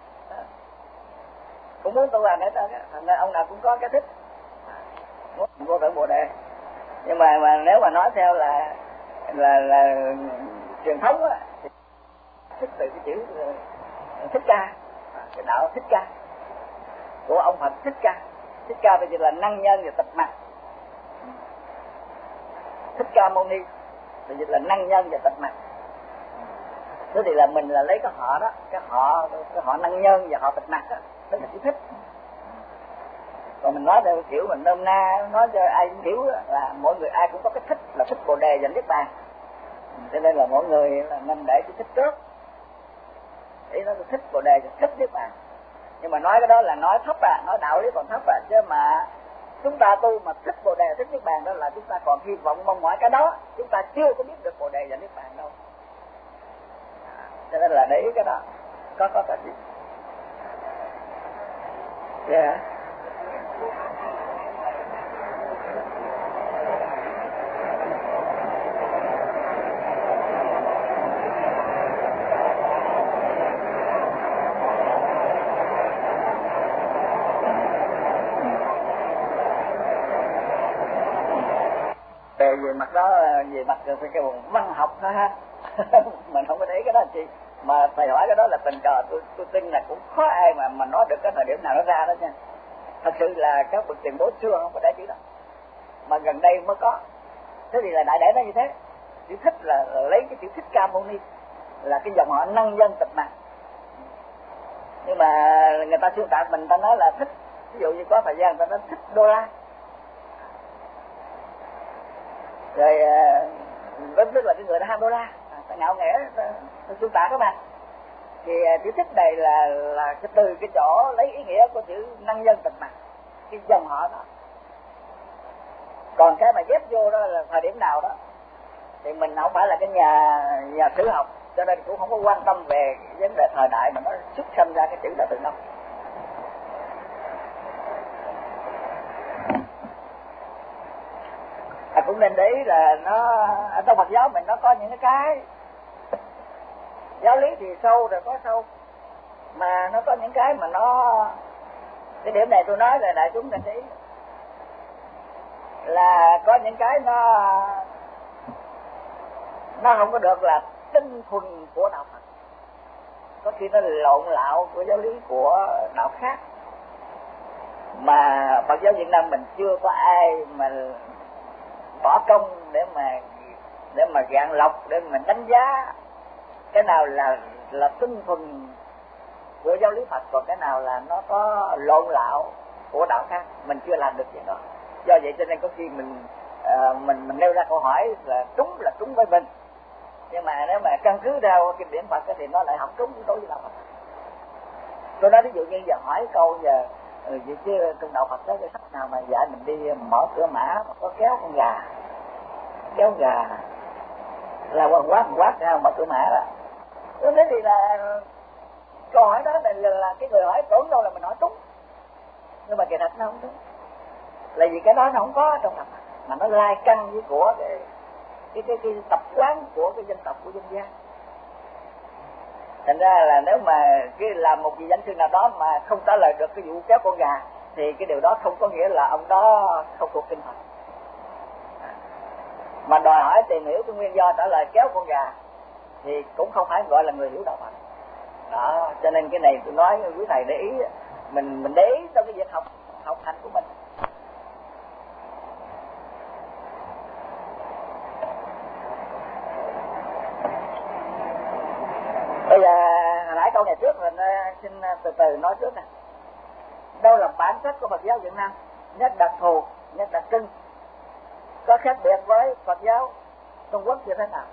cũng muốn tu hành hết trơn á, thành ra ông nào cũng có cái thích muốn vô thượng bồ đề. Nhưng mà mà nếu mà nói theo là là là truyền thống á, thì thích từ cái chữ Thích Ca, cái đạo Thích Ca của ông Phật Thích Ca. Thích Ca bây giờ là năng nhân và tịch mặt. Thích Ca Mâu Ni bây giờ là năng nhân và tịch mặt. Thế thì là mình là lấy cái họ đó, cái họ cái họ năng nhân và họ tịch mặt đó, đó là chữ thích. Còn mình nói theo kiểu mình nôm na, nói cho ai cũng hiểu là mỗi người ai cũng có cái thích, là thích bồ đề và niết bàn. Cho nên là mỗi người là nên để chữ thích trước. Ý nó thích bồ đề và thích niết bàn. Nhưng mà nói cái đó là nói thấp à, nói đạo lý còn thấp à, chứ mà chúng ta tu mà thích bồ đề thích niết bàn đó là chúng ta còn hy vọng mong mỏi cái đó, chúng ta chưa có biết được bồ đề và niết bàn đâu. Cho nên là để ý cái đó. Có có cái gì? Yeah. mặt đó về mặt cái văn học thôi ha. Mình không có để cái đó chi, mà thầy hỏi cái đó là tình cờ, tôi tôi tin là cũng khó ai mà mà nói được cái thời điểm nào nó ra đó nha. Thật sự là các bậc tiền bối xưa không có để chữ đó, mà gần đây mới có. Thế thì là đại để nó như thế. Chữ thích là, là lấy cái chữ Thích Ca Mâu Ni là cái dòng họ năng dân tịch mặt, nhưng mà người ta xuyên tạc mình, ta nói là thích, ví dụ như có thời gian ta nói thích đô la, rồi rất rất là cái người đã ham đô la, ta ngạo nghễ, ta, ta xuyên tạc đó mà. Thì chữ thích này là là cái từ cái chỗ lấy ý nghĩa của chữ năng dân tịch mặt, cái dòng họ đó. Còn cái mà ghép vô đó là thời điểm nào đó thì mình không phải là cái nhà nhà sử học, cho nên cũng không có quan tâm về vấn đề thời đại mà nó xuất sinh ra cái chữ đó từ đâu. À, cũng nên để ý là nó ở trong Phật giáo mình nó có những cái cái giáo lý thì sâu rồi có sâu, mà nó có những cái mà nó, cái điểm này tôi nói là đại chúng nên để ý, là có những cái nó nó không có được là tinh thuần của đạo Phật, có khi nó lộn lạo của giáo lý của đạo khác, mà Phật giáo Việt Nam mình chưa có ai mà bỏ công để mà để mà gạn lọc, để mình đánh giá cái nào là là tinh thuần của giáo lý Phật, còn cái nào là nó có lộn lạo của đạo khác, mình chưa làm được chuyện đó. Do vậy cho nên có khi mình uh, mình mình nêu ra câu hỏi là trúng là trúng với mình, nhưng mà nếu mà căn cứ theo kinh điển Phật thì nó lại không trúng đối với đạo Phật. Tôi nói ví dụ như giờ hỏi câu giờ ừ, vậy chứ trong đạo Phật có cái sách nào mà dạy mình đi mở cửa mã mà có kéo con gà, kéo gà là quần quát quát ra mở cửa mã đó. Thế thì là câu hỏi đó là, là cái người hỏi tưởng đâu là mình hỏi trúng, nhưng mà kỳ thật nó không trúng, là vì cái đó nó không có trong Phật, mà nó lai căn với của cái cái cái, cái tập quán của cái dân tộc, của dân gian. Thành ra là nếu mà cái làm một vị danh sư nào đó mà không trả lời được cái vụ kéo con gà thì cái điều đó không có nghĩa là ông đó không thuộc kinh Phật, mà đòi hỏi tìm hiểu cái nguyên do trả lời kéo con gà thì cũng không phải gọi là người hiểu đạo Phật đó. Cho nên cái này tôi nói quý thầy để ý, mình mình để ý trong cái việc học học hành của mình. Bây giờ hồi nãy câu này trước mình xin từ từ nói trước nè. Đâu là bản chất của Phật giáo Việt Nam, nhất đặc thù, nhất đặc trưng, có khác biệt với Phật giáo Trung Quốc như thế nào?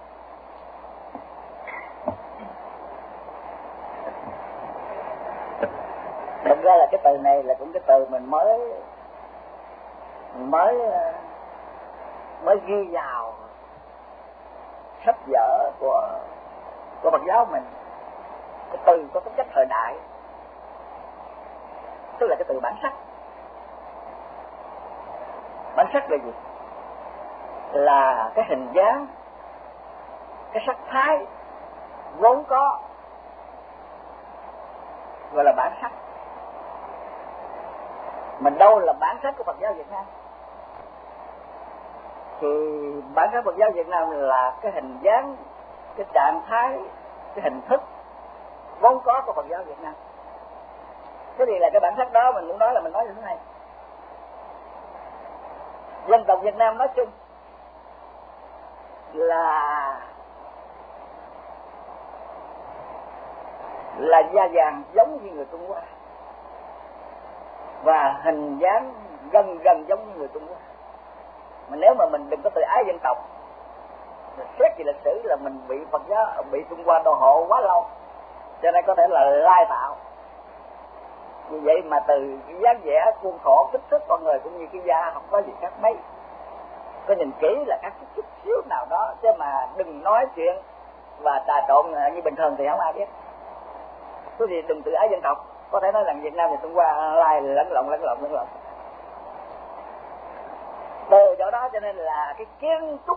Thực ra là cái từ này là cũng cái từ mình mới mới mới ghi vào sách vở của của Phật giáo mình. Cái từ có tính chất thời đại, tức là cái từ bản sắc. Bản sắc là gì? Là cái hình dáng, cái sắc thái vốn có, gọi là bản sắc. Mình đâu là bản sắc của Phật giáo Việt Nam? Thì bản sắc Phật giáo Việt Nam là cái hình dáng, cái trạng thái, cái hình thức vốn có của Phật giáo Việt Nam. Thế thì là cái bản sắc đó mình muốn nói là mình nói như thế này. Dân tộc Việt Nam nói chung là là da vàng giống như người Trung Hoa và hình dáng gần gần giống như người Trung Hoa. Mà nếu mà mình đừng có tự ái dân tộc, xét về lịch sử là mình bị Phật giáo, bị Trung Hoa đô hộ quá lâu, cho nên có thể là lai tạo. Vì vậy mà từ cái dáng vẻ khuôn khổ kích thước con người cũng như cái da không có gì khác mấy. Có nhìn kỹ là khác chút xíu nào đó, chứ mà đừng nói chuyện và trà trộn như bình thường thì không ai biết. Thế thì đừng tự ái dân tộc, có thể nói rằng Việt Nam và Trung Hoa lai lẫn lộn lẫn lộn lẫn lộn. Từ chỗ đó cho nên là cái kiến trúc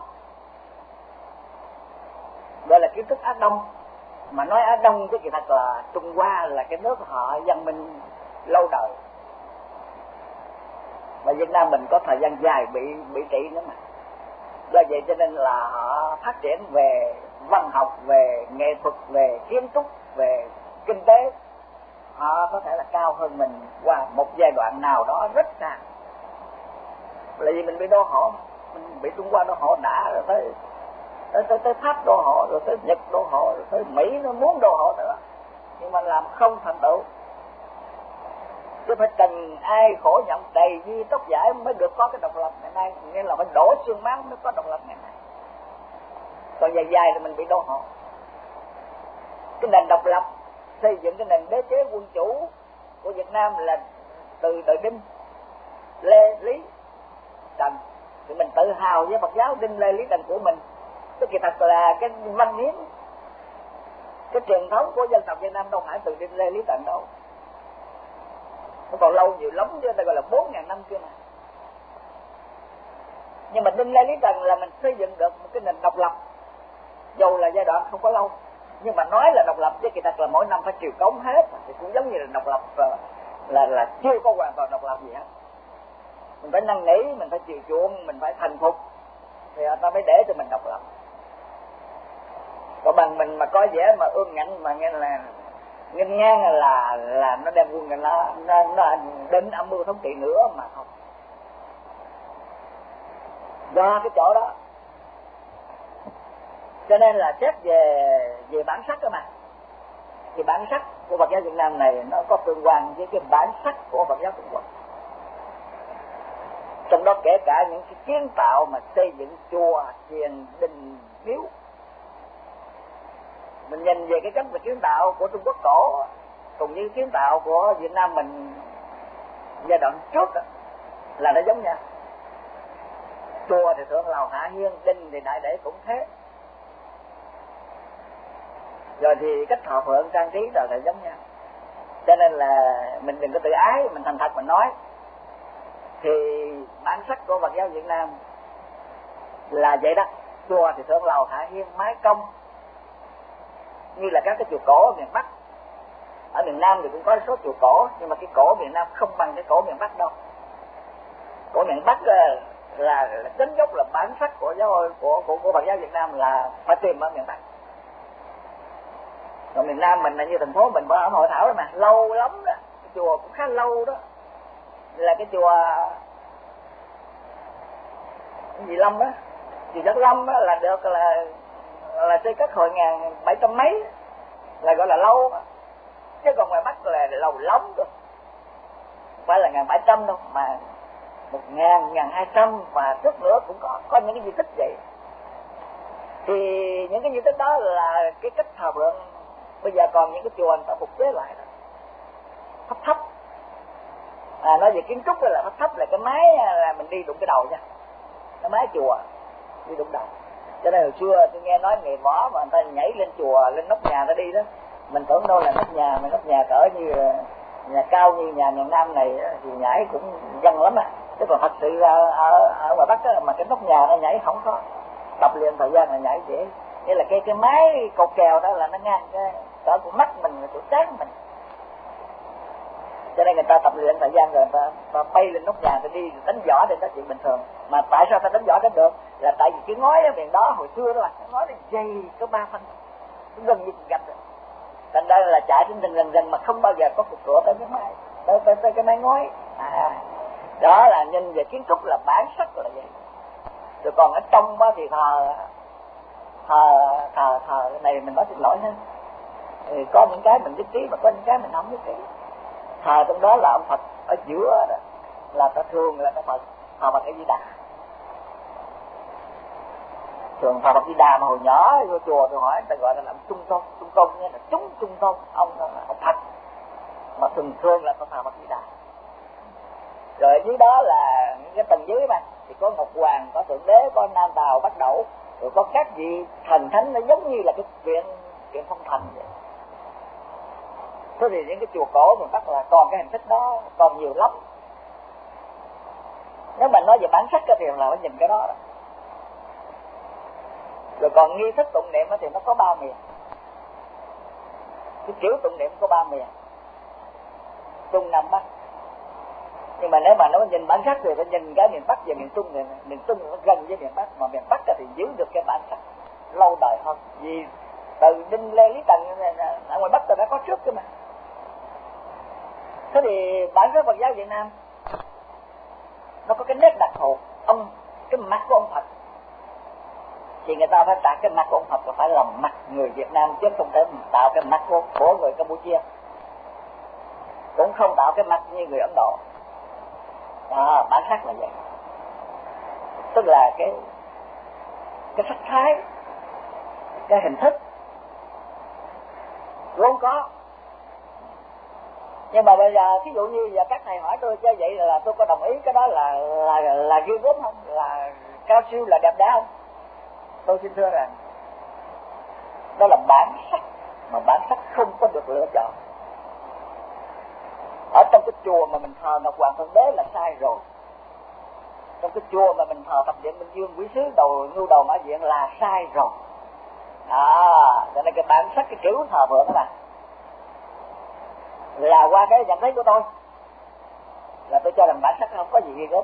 gọi là kiến trúc Á Đông, mà nói Á Đông chứ kỳ thật là Trung Hoa là cái nước họ văn minh lâu đời, và Việt Nam mình có thời gian dài bị bị trị nữa mà. Do vậy cho nên là họ phát triển về văn học, về nghệ thuật, về kiến trúc, về kinh tế, họ có thể là cao hơn mình qua một giai đoạn nào đó rất xa. Là vì mình bị đô hộ, mình bị Trung Hoa đô hộ đã, rồi tới tới tới, tới Pháp đô hộ, rồi tới Nhật đô hộ, rồi tới Mỹ nó muốn đô hộ nữa, nhưng mà làm không thành tựu. Chứ phải cần ai khổ nhọc đầy di tóc giải mới được có cái độc lập ngày nay, nghĩa là phải đổ xương máu mới có độc lập ngày nay. Còn dài dài thì mình bị đô hộ. Cái nền độc lập xây dựng cái nền đế chế quân chủ của Việt Nam là từ đời Đinh, Lê, Lý, Trần. Thì mình tự hào với Phật giáo Đinh, Lê, Lý, Trần của mình. Cái kỳ thật là cái văn hiến, cái truyền thống của dân tộc Việt Nam đâu phải từ Đinh, Lê, Lý, Trần đâu. Nó còn lâu nhiều lắm chứ, ta gọi là bốn ngàn năm kia mà. Nhưng mà Đinh, Lê, Lý, Trần là mình xây dựng được một cái nền độc lập, dù là giai đoạn không có lâu. Nhưng mà nói là độc lập chứ kỳ thật là mỗi năm phải triều cống hết, thì cũng giống như là độc lập là, là, là chưa có hoàn toàn độc lập gì hết. Mình phải năn nỉ, mình phải chiều chuộng, mình phải thành phục, thì người ta mới để cho mình độc lập. Còn bằng mình mà có vẻ mà ương ngạnh mà nghe là nghênh ngang là là nó đem quân nó nó, nó định âm mưu thống trị nữa mà không. Do cái chỗ đó cho nên là xét về về bản sắc đó mà, thì bản sắc của Phật giáo Việt Nam này nó có tương quan với cái bản sắc của Phật giáo Trung Quốc. Trong đó kể cả những cái kiến tạo mà xây dựng chùa, thiền, đình, miếu. Mình nhìn về cái cách mà kiến tạo của Trung Quốc cổ cùng như kiến tạo của Việt Nam mình giai đoạn trước đó, là nó giống nhau. Chùa thì thượng lầu hạ hiên, đình thì đại để cũng thế. Rồi thì cách thọ phượng trang trí rồi là giống nhau. Cho nên là mình đừng có tự ái, mình thành thật mình nói. Thì bản sắc của Phật giáo Việt Nam là vậy đó. Chùa thì thượng lầu hạ hiên, mái cong, như là các cái chùa cổ ở miền Bắc. Ở miền Nam thì cũng có số chùa cổ, nhưng mà cái cổ miền Nam không bằng cái cổ miền Bắc đâu. Cổ miền Bắc là là, là tính gốc là bản sắc của giáo của của của Phật giáo Việt Nam là phải tìm ở miền Bắc. Còn miền Nam mình là như thành phố mình ở hội thảo đó mà, lâu lắm đó, cái chùa cũng khá lâu đó, là cái chùa cái gì Lâm đó, chùa Giác Lâm đó là được là là xây cất hồi ngàn bảy trăm mấy, là gọi là lâu đó. Chứ còn ngoài Bắc là lâu lắm rồi, không phải là ngàn bảy trăm đâu mà một ngàn, ngàn hai trăm và trước nữa cũng có có những cái di tích vậy. Thì những cái di tích đó là cái cách thờ phượng. Bây giờ còn những cái chùa người ta phục chế lại đó, thấp thấp. À, nói về kiến trúc là thấp thấp, là cái mái là mình đi đụng cái đầu nha, cái mái chùa đi đụng đầu. Cho nên hồi xưa tôi nghe nói nghề võ mà người ta nhảy lên chùa, lên nóc nhà nó đi đó, mình tưởng đâu là nóc nhà, mà nóc nhà cỡ như nhà cao như nhà miền Nam này thì nhảy cũng dân lắm à. Chứ còn thật sự ở, ở, ở ngoài Bắc đó, mà cái nóc nhà nó nhảy không có. Tập luyện thời gian là nhảy dễ. Nghĩa là cái cái mái cột kèo đó là nó ngang cái cỡ của mắt mình, của trán mình. Cho nên người ta tập luyện thời gian rồi người ta, ta bay lên nóc nhà, ta đi đánh võ để đó chuyện bình thường. Mà tại sao ta đánh võ đánh được? Là tại vì cái ngói ở miền đó hồi xưa đó là cái ngói nó dày có ba phân, gần như gạch rồi. Thành ra là chạy trên rừng rừng rừng mà không bao giờ có cục cửa tới cái mái, tới tới, tới cái mái ngói. À, đó là nhìn về kiến trúc là bản sắc là vậy. Rồi còn ở trong đó thì thờ thờ thờ thờ cái này mình nói xin lỗi ha. Thì có những cái mình nhất trí mà có những cái mình không nhất trí. Thờ trong đó là ông Phật ở giữa đó, là ta thường là cái Phật thờ Phật A Di Đà. Thường thờ Phật Di Đà mà hồi nhỏ vô chùa tôi hỏi người ta gọi là làm trung tôn, trung tôn nghĩa là chúng trung tôn ông ông Phật, mà thường thường là con thờ Phật Di Đà. Rồi ở dưới đó là những cái tầng dưới mà thì có Ngọc Hoàng, có Thượng Đế, có Nam Tào, Bắc Đẩu, rồi có các vị thần thánh, nó giống như là cái chuyện chuyện phong thần vậy. Thế thì những cái chùa cổ miền Bắc là còn cái hình thức đó còn nhiều lắm. Nếu mà nói về bản sắc thì là phải nhìn cái đó, đó. Rồi còn nghi thức tụng niệm thì nó có ba miền. Cái kiểu tụng niệm có ba miền, Trung Nam Bắc. Nhưng mà nếu mà nó nhìn bản sắc thì phải nhìn cái miền Bắc và miền Trung này, miền Trung nó gần với miền Bắc, mà miền Bắc thì giữ được cái bản sắc lâu đời hơn. Vì từ Đinh Lê Lý Tần ở ngoài Bắc ta đã có trước cơ mà. Thế thì bản sắc Phật giáo Việt Nam nó có cái nét đặc thù, ông cái mặt của ông Phật thì người ta phải tạo cái mặt của ông Phật là phải làm mặt người Việt Nam, chứ không thể tạo cái mặt của, của người Campuchia, cũng không tạo cái mặt như người Ấn Độ. À, bản sắc là vậy, tức là cái cái sắc thái, cái hình thức vốn có. Nhưng mà bây giờ ví dụ như giờ các thầy hỏi tôi cho vậy là tôi có đồng ý cái đó là là là ghê gớm không, là cao siêu, là đẹp đẽ không? Tôi xin thưa rằng đó là bản sắc, mà bản sắc không có được lựa chọn. Ở trong cái chùa mà mình thờ Ngọc Hoàng Thượng Đế là sai rồi, trong cái chùa mà mình thờ Thập Điện Minh Dương Quý Sứ đầu Ngưu Đầu Mã Diện là sai rồi. À, cho nên cái bản sắc, cái kiểu thờ phượng đó mà là qua cái nhận thấy của tôi là tôi cho rằng bản sắc không có gì ghê gớm.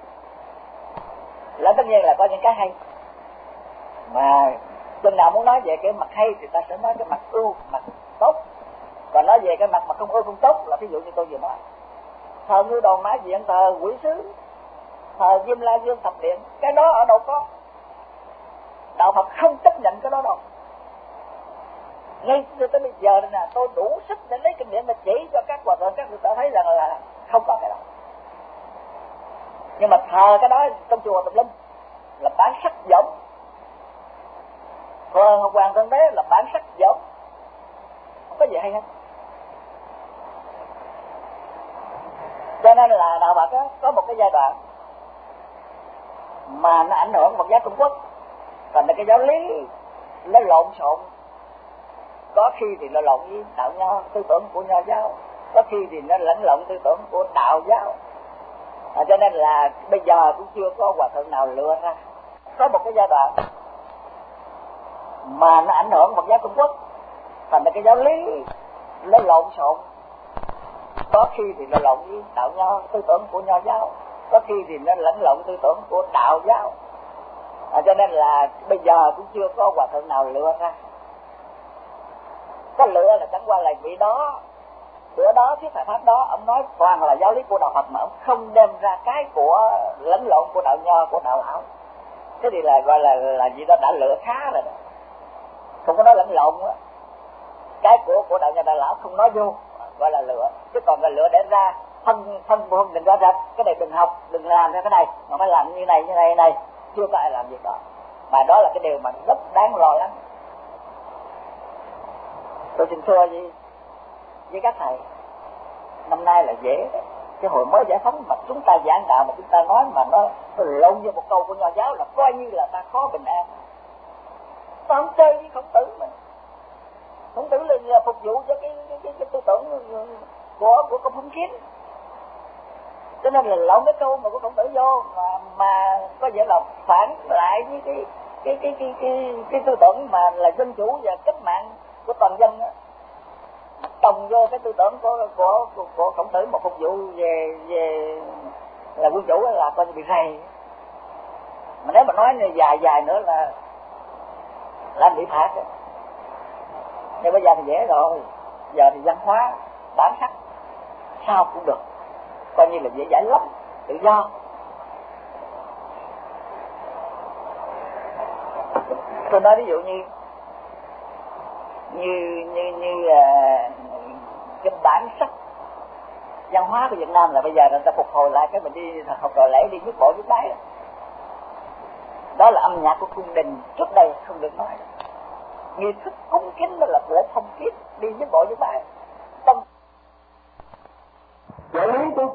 Là tất nhiên là có những cái hay, mà chừng nào muốn nói về cái mặt hay thì ta sẽ nói cái mặt ưu, mặt tốt. Còn nói về cái mặt mà không ưu không tốt là ví dụ như tôi vừa nói, thờ Ngưu Đầu Mã Diện, thờ Quỷ Sứ, thờ Diêm La Dương Thập Điện, cái đó ở đâu có. Đạo Phật không chấp nhận cái đó đâu. Ngay từ tới bây giờ này nè, tôi đủ sức để lấy kinh điển mà chỉ cho các hòa thượng, các vị thấy rằng là không có cái đó. Nhưng mà thờ cái đó trong chùa Tùm Linh là bản sắc giống, thờ Ngọc Hoàng Thượng Đế là bản sắc giống, không có gì hay hết. Cho nên là đạo Phật đó, có một cái giai đoạn mà nó ảnh hưởng Phật giáo Trung Quốc, thành ra cái giáo lý nó lộn xộn. Có khi thì nó lộn với đạo nho, tư tưởng của nho giáo, có khi thì nó lẫn lộn tư tưởng của đạo giáo. À, cho nên là bây giờ cũng chưa có hòa thượng nào lựa ra. Có một cái giai đoạn mà nó ảnh hưởng Phật giáo Trung Quốc, thành ra cái giáo lý nó lộn xộn. Có khi thì nó lộn với đạo nho, tư tưởng của nho giáo, có khi thì nó lẫn lộn tư tưởng của đạo giáo. À, cho nên là bây giờ cũng chưa có hòa thượng nào lựa ra. Có lựa là chẳng qua là vị đó, bữa đó thuyết pháp đó ông nói toàn là giáo lý của đạo Phật, mà ông không đem ra cái của lẫn lộn của đạo nho, của đạo lão. Thế thì là gọi là là gì đó đã lựa khá rồi đó, không có nói lẫn lộn đó. Cái của của đạo nho đạo lão không nói vô, gọi là lựa. Chứ còn là lựa để ra phân phân phân định rõ rệt, cái này đừng học, đừng làm theo cái này, mà phải làm như này như này như này, chưa có ai làm việc đó. Mà đó là cái điều mà rất đáng lo lắng. Tôi xin thưa với, với các thầy, năm nay là dễ đấy. Cái hồi mới giải phóng mà chúng ta giảng đạo mà chúng ta nói mà nó lộn như một câu của nho giáo là coi như là ta khó bình an. Ta không chơi với Khổng Tử mà. Khổng Tử là phục vụ cho cái cái cái, cái tư tưởng của của Công Phụng Kiến. Cho nên là lộn cái câu mà của Khổng Tử vô mà mà có vẻ là phản lại với cái cái cái cái cái, cái tư tưởng mà là dân chủ và cách mạng của toàn dân á, đồng vô cái tư tưởng của của của, của Khổng Tử mà phục vụ về về là quân chủ là coi như bị rầy. Mà nếu mà nói này dài dài nữa là là bị phạt. Nhưng bây giờ thì dễ rồi, giờ thì văn hóa bản sắc sao cũng được, coi như là dễ dãi lắm, tự do. Tôi nói ví dụ như như như như uh, cái bản sắc văn hóa của Việt Nam là bây giờ người ta phục hồi lại, cái mình đi học đòi lễ đi nhất bộ nhất bái đó. Đó là âm nhạc của cung đình, trước đây không được nói. Nghi thức cúng kính đó là của phong kiến, đi nhất bộ nhất bái. Tông giáo lý tôi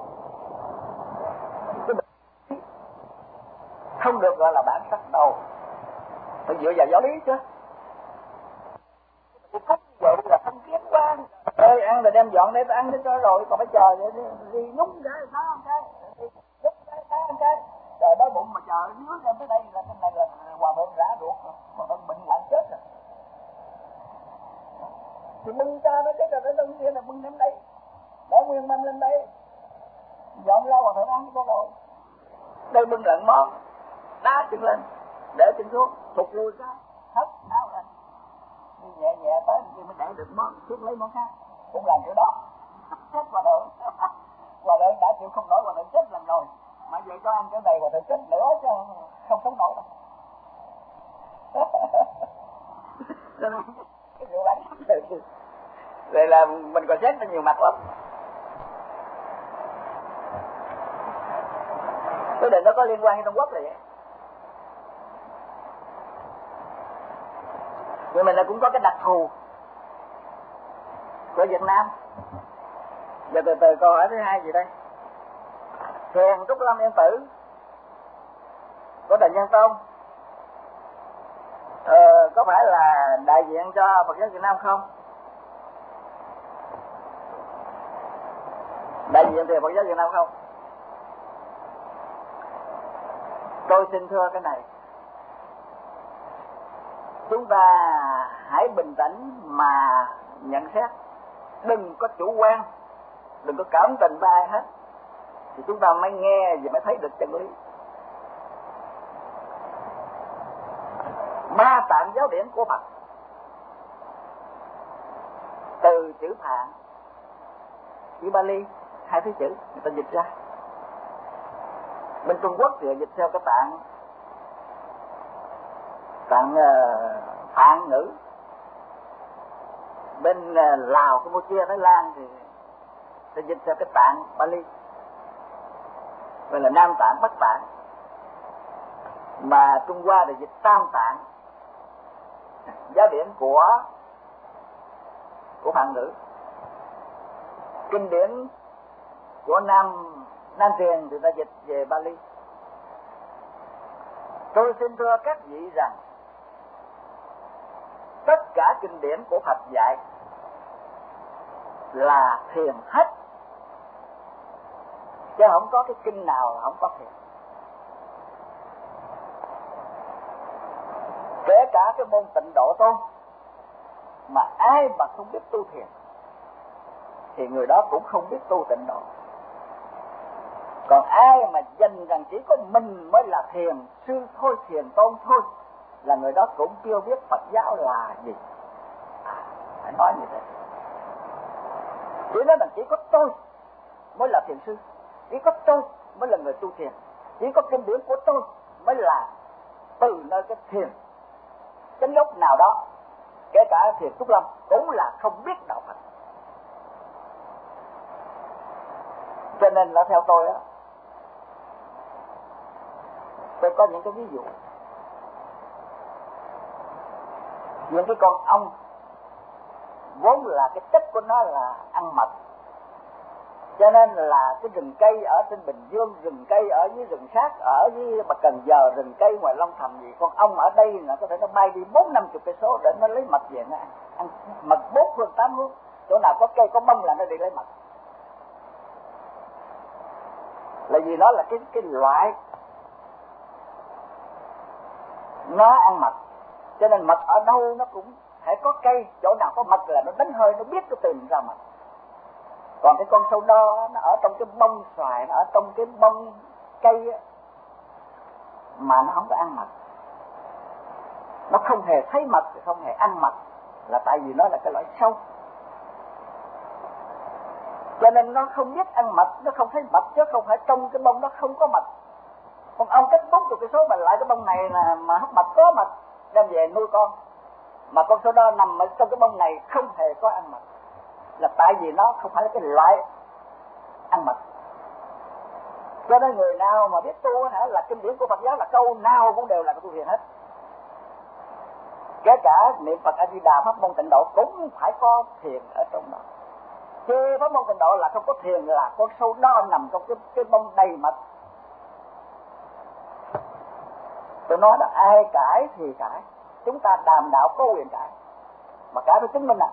không được gọi là bản sắc đâu, phải dựa vào giáo lý chứ. Cúng vậy là phong kiến quá. Ơi ăn rồi đem dọn để tôi ăn cho rồi, còn phải chờ để đi, đi nhúng cái sao không cái, đi nhúng cái cái ăn cái, trời đói bụng mà chờ dưới đem tới đây là cái này là hòa thượng rã ruột rồi, hòa thượng bệnh hoạn chết rồi. Thì mừng cha nó chết rồi, nó đông kia là mừng đến đây, để nguyên mâm lên đây, dọn ra hòa thượng ăn cho rồi. Đây bưng lận món, đá chân lên, để chân xuống, thụt lùi ra, hất áo lên, đi nhẹ nhẹ tới khi mới để được món, xuống lấy món khác, cũng làm kiểu đó. Chết hòa thượng, hòa thượng đã chịu không nổi, hòa thượng chết lần rồi, mà vậy cho ăn cái này hòa thượng chết nữa chứ không sống nổi đâu. Cái rượu bánh vậy là mình còn xét ra nhiều mặt lắm. Cái định nó có liên quan với Trung Quốc là vậy. Nhưng mà nó cũng có cái đặc thù của Việt Nam. Giờ từ từ câu hỏi thứ hai gì đây? Thiền Trúc Lâm Yên Tử của Trần Nhân Tông ờ, có phải là đại diện cho Phật giáo Việt Nam không? Đại diện thì Phật giáo Việt Nam không? Tôi xin thưa cái này, chúng ta hãy bình tĩnh mà nhận xét, đừng có chủ quan, đừng có cảm tình với ai hết, thì chúng ta mới nghe và mới thấy được chân lý. Ba tạng giáo điển của Phật, từ chữ Phạn, chữ Bali, hai thứ chữ người ta dịch ra. Bên Trung Quốc thì dịch theo cái tạng tạng uh, Phạn ngữ. Bên uh, Lào, Campuchia, Thái Lan thì ta dịch theo cái tạng Bali, gọi là Nam Tạng, Bắc Tạng. Mà Trung Hoa thì dịch Tam Tạng, giáo điển của của Phạn ngữ. Kinh điển của Nam Nam Truyền thì ta dịch về Bali. Tôi xin thưa các vị rằng tất cả kinh điển của Phật dạy là thiền hết, chứ không có cái kinh nào là không có thiền. Kể cả cái môn Tịnh Độ Tôn, mà ai mà không biết tu thiền thì người đó cũng không biết tu Tịnh Độ. Còn ai mà dành rằng chỉ có mình mới là thiền sư thôi, thiền tôn thôi, là người đó cũng chưa biết Phật giáo là gì. À, phải nói như thế. Chỉ nói là chỉ có tôi mới là thiền sư, chỉ có tôi mới là người tu thiền, chỉ có kinh điển của tôi mới là từ nơi cái thiền chánh gốc nào đó. Kể cả thiền Trúc Lâm cũng là không biết đạo Phật. Cho nên là theo tôi á, tôi có những cái ví dụ. Những cái con ong vốn là cái chất của nó là ăn mật, cho nên là cái rừng cây ở trên Bình Dương, rừng cây ở dưới rừng sát, ở dưới Bà Cần Giờ, rừng cây ngoài Long Thành gì, con ong ở đây là có thể nó bay đi bốn năm chục cây số để nó lấy mật về nó ăn. Ăn mật bốn phương tám hướng, chỗ nào có cây có bông là nó đi lấy mật. Là vì nó là cái cái loại nó ăn mật, cho nên mật ở đâu nó cũng phải có cây, chỗ nào có mật là nó đánh hơi, nó biết nó tìm ra mật. Còn cái con sâu đo nó ở trong cái bông xoài, nó ở trong cái bông cây mà nó không có ăn mật, nó không hề thấy mật, không hề ăn mật, là tại vì nó là cái loại sâu, cho nên nó không biết ăn mật, nó không thấy mật, chứ không phải trong cái bông nó không có mật. Con ong cách bốn mươi cây số mà lại cái bông này là mà hấp mật có mật, đem về nuôi con. Mà con sâu đo nằm ở trong cái bông này không hề có ăn mật, là tại vì nó không phải là cái loại ăn mật. Cho nên người nào mà biết tu hả, là kinh điển của Phật giáo là câu nào cũng đều là cái tu thiền hết. Kể cả niệm Phật A Di Đà, pháp môn Tịnh Độ cũng phải có thiền ở trong đó. Chứ pháp môn Tịnh Độ là không có thiền, là con sâu đo nằm trong cái cái bông đầy mật. Tôi nói là ai cãi thì cãi, chúng ta đàm đạo có quyền cãi, mà cãi phải chứng minh à,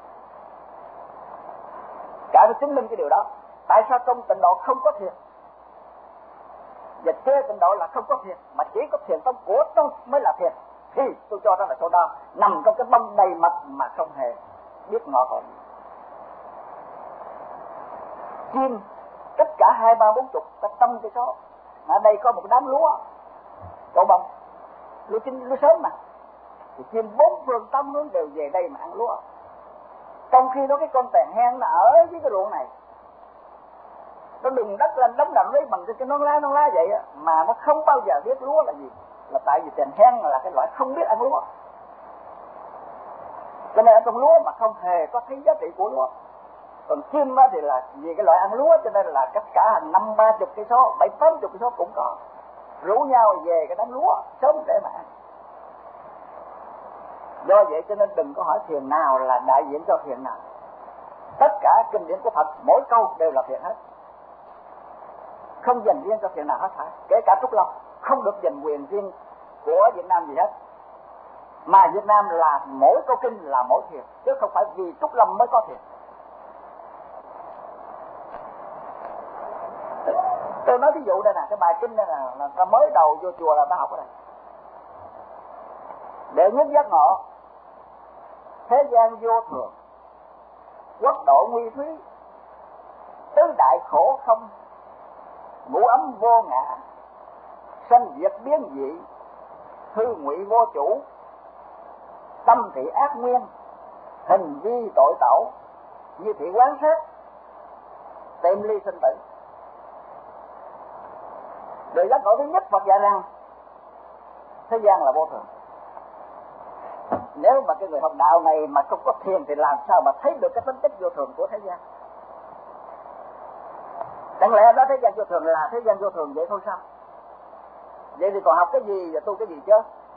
cãi phải chứng minh cái điều đó. Tại sao trong Tịnh Độ không có thiền, và trên Tịnh Độ là không có thiền, mà chỉ có thiền tông của tôi mới là thiền, thì tôi cho đó là sâu đo nằm trong cái bông đầy mật mà không hề biết ngọt ngào. Chim tất cả hai ba bốn chục cả trăm cây số. Ở đây có một đám lúa đậu bông, lúa chín lúa sớm mà, thì chim bốn phương tám hướng đều về đây mà ăn lúa. Trong khi đó cái con tèn hen nó ở dưới cái ruộng này, nó đùng đất lên đóng đậm lấy bằng cái nón lá nón lá vậy á, mà nó không bao giờ biết lúa là gì, là tại vì tèn hen là cái loại không biết ăn lúa. Cho nên ở trong lúa mà không hề có thấy giá trị của lúa. Còn chim á thì là vì cái loại ăn lúa cho nên là tất cả hàng năm ba chục cây số, bảy tám chục cây số cũng có rủ nhau về cái đám lúa sớm để mà ăn. Do vậy cho nên đừng có hỏi thiền nào là đại diện cho thiền nào. Tất cả kinh điển của Phật mỗi câu đều là thiền hết, không dành riêng cho thiền nào hết phải. Kể cả Trúc Lâm không được giành quyền riêng của Việt Nam gì hết, mà Việt Nam là mỗi câu kinh là mỗi thiền, chứ không phải vì Trúc Lâm mới có thiền. Tôi nói ví dụ đây nè, cái bài kinh đây nè, là ta mới đầu vô chùa là ta học ở đây. Đệ nhất giác ngộ, thế gian vô thường, quốc độ nguy thúy, tứ đại khổ không, ngũ ấm vô ngã, sanh diệt biến dị, hư ngụy vô chủ, tâm thị ác nguyên, hình vi tội tẩu, như thị quán sát, tìm ly sinh tử. Đời giác ngộ thứ nhất Phật dạy rằng thế gian là vô thường. Nếu mà cái người học đạo này mà không có thiền thì làm sao mà thấy được cái tính chất vô thường của thế gian? Chẳng lẽ đó thế gian vô thường là thế gian vô thường vậy thôi sao? Vậy thì còn học cái gì và tu cái gì chứ?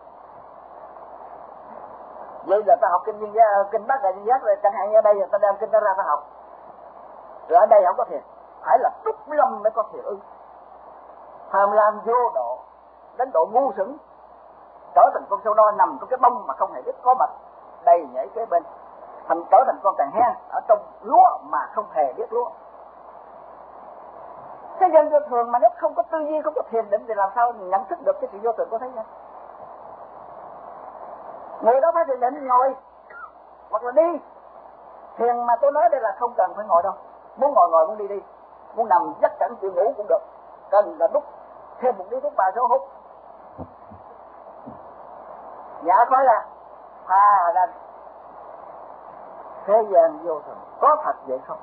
Vậy là ta học kinh viên giác, kinh Bát Đại Viên Giác rồi, chẳng hạn như ở đây ta đem kinh ta ra ta học, rồi ở đây không có thiền, phải là Trúc Lâm mới có thiền ư? Tham lam vô độ đến độ ngu xuẩn, trở thành con sâu đo nằm trong cái bông mà không hề biết có mật đầy nhảy kế bên, thành trở thành con tèn hen ở trong lúa mà không hề biết lúa. Thế gian vô thường mà nếu không có tư duy, không có thiền định thì làm sao nhận thức được cái sự vô thường của thế gian? Người đó phải thiền định ngồi hoặc là đi. Thiền mà tôi nói đây là không cần phải ngồi đâu, muốn ngồi ngồi, muốn đi đi, muốn nằm giấc chẳng chịu ngủ cũng được, cần là đút thêm một điếu thuốc bà số hút, nhả khói ra, thà ra. Thế gian vô thường có thật vậy không?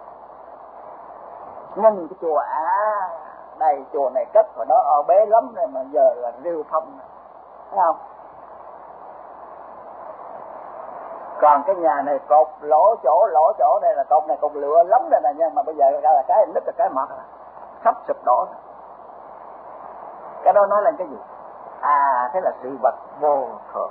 Nhìn cái chùa, à đây chùa này cất hồi đó ở bế lắm rồi mà giờ là rêu phong này, thấy không? Còn cái nhà này cột lỗ chỗ lỗ chỗ đây là cột này cột lửa lắm đây nè, nhưng mà bây giờ ra là cái nứt là cái mặt rồi, sắp sụp đổ rồi. Cái đó nói lên cái gì? À thế là sự vật vô thường.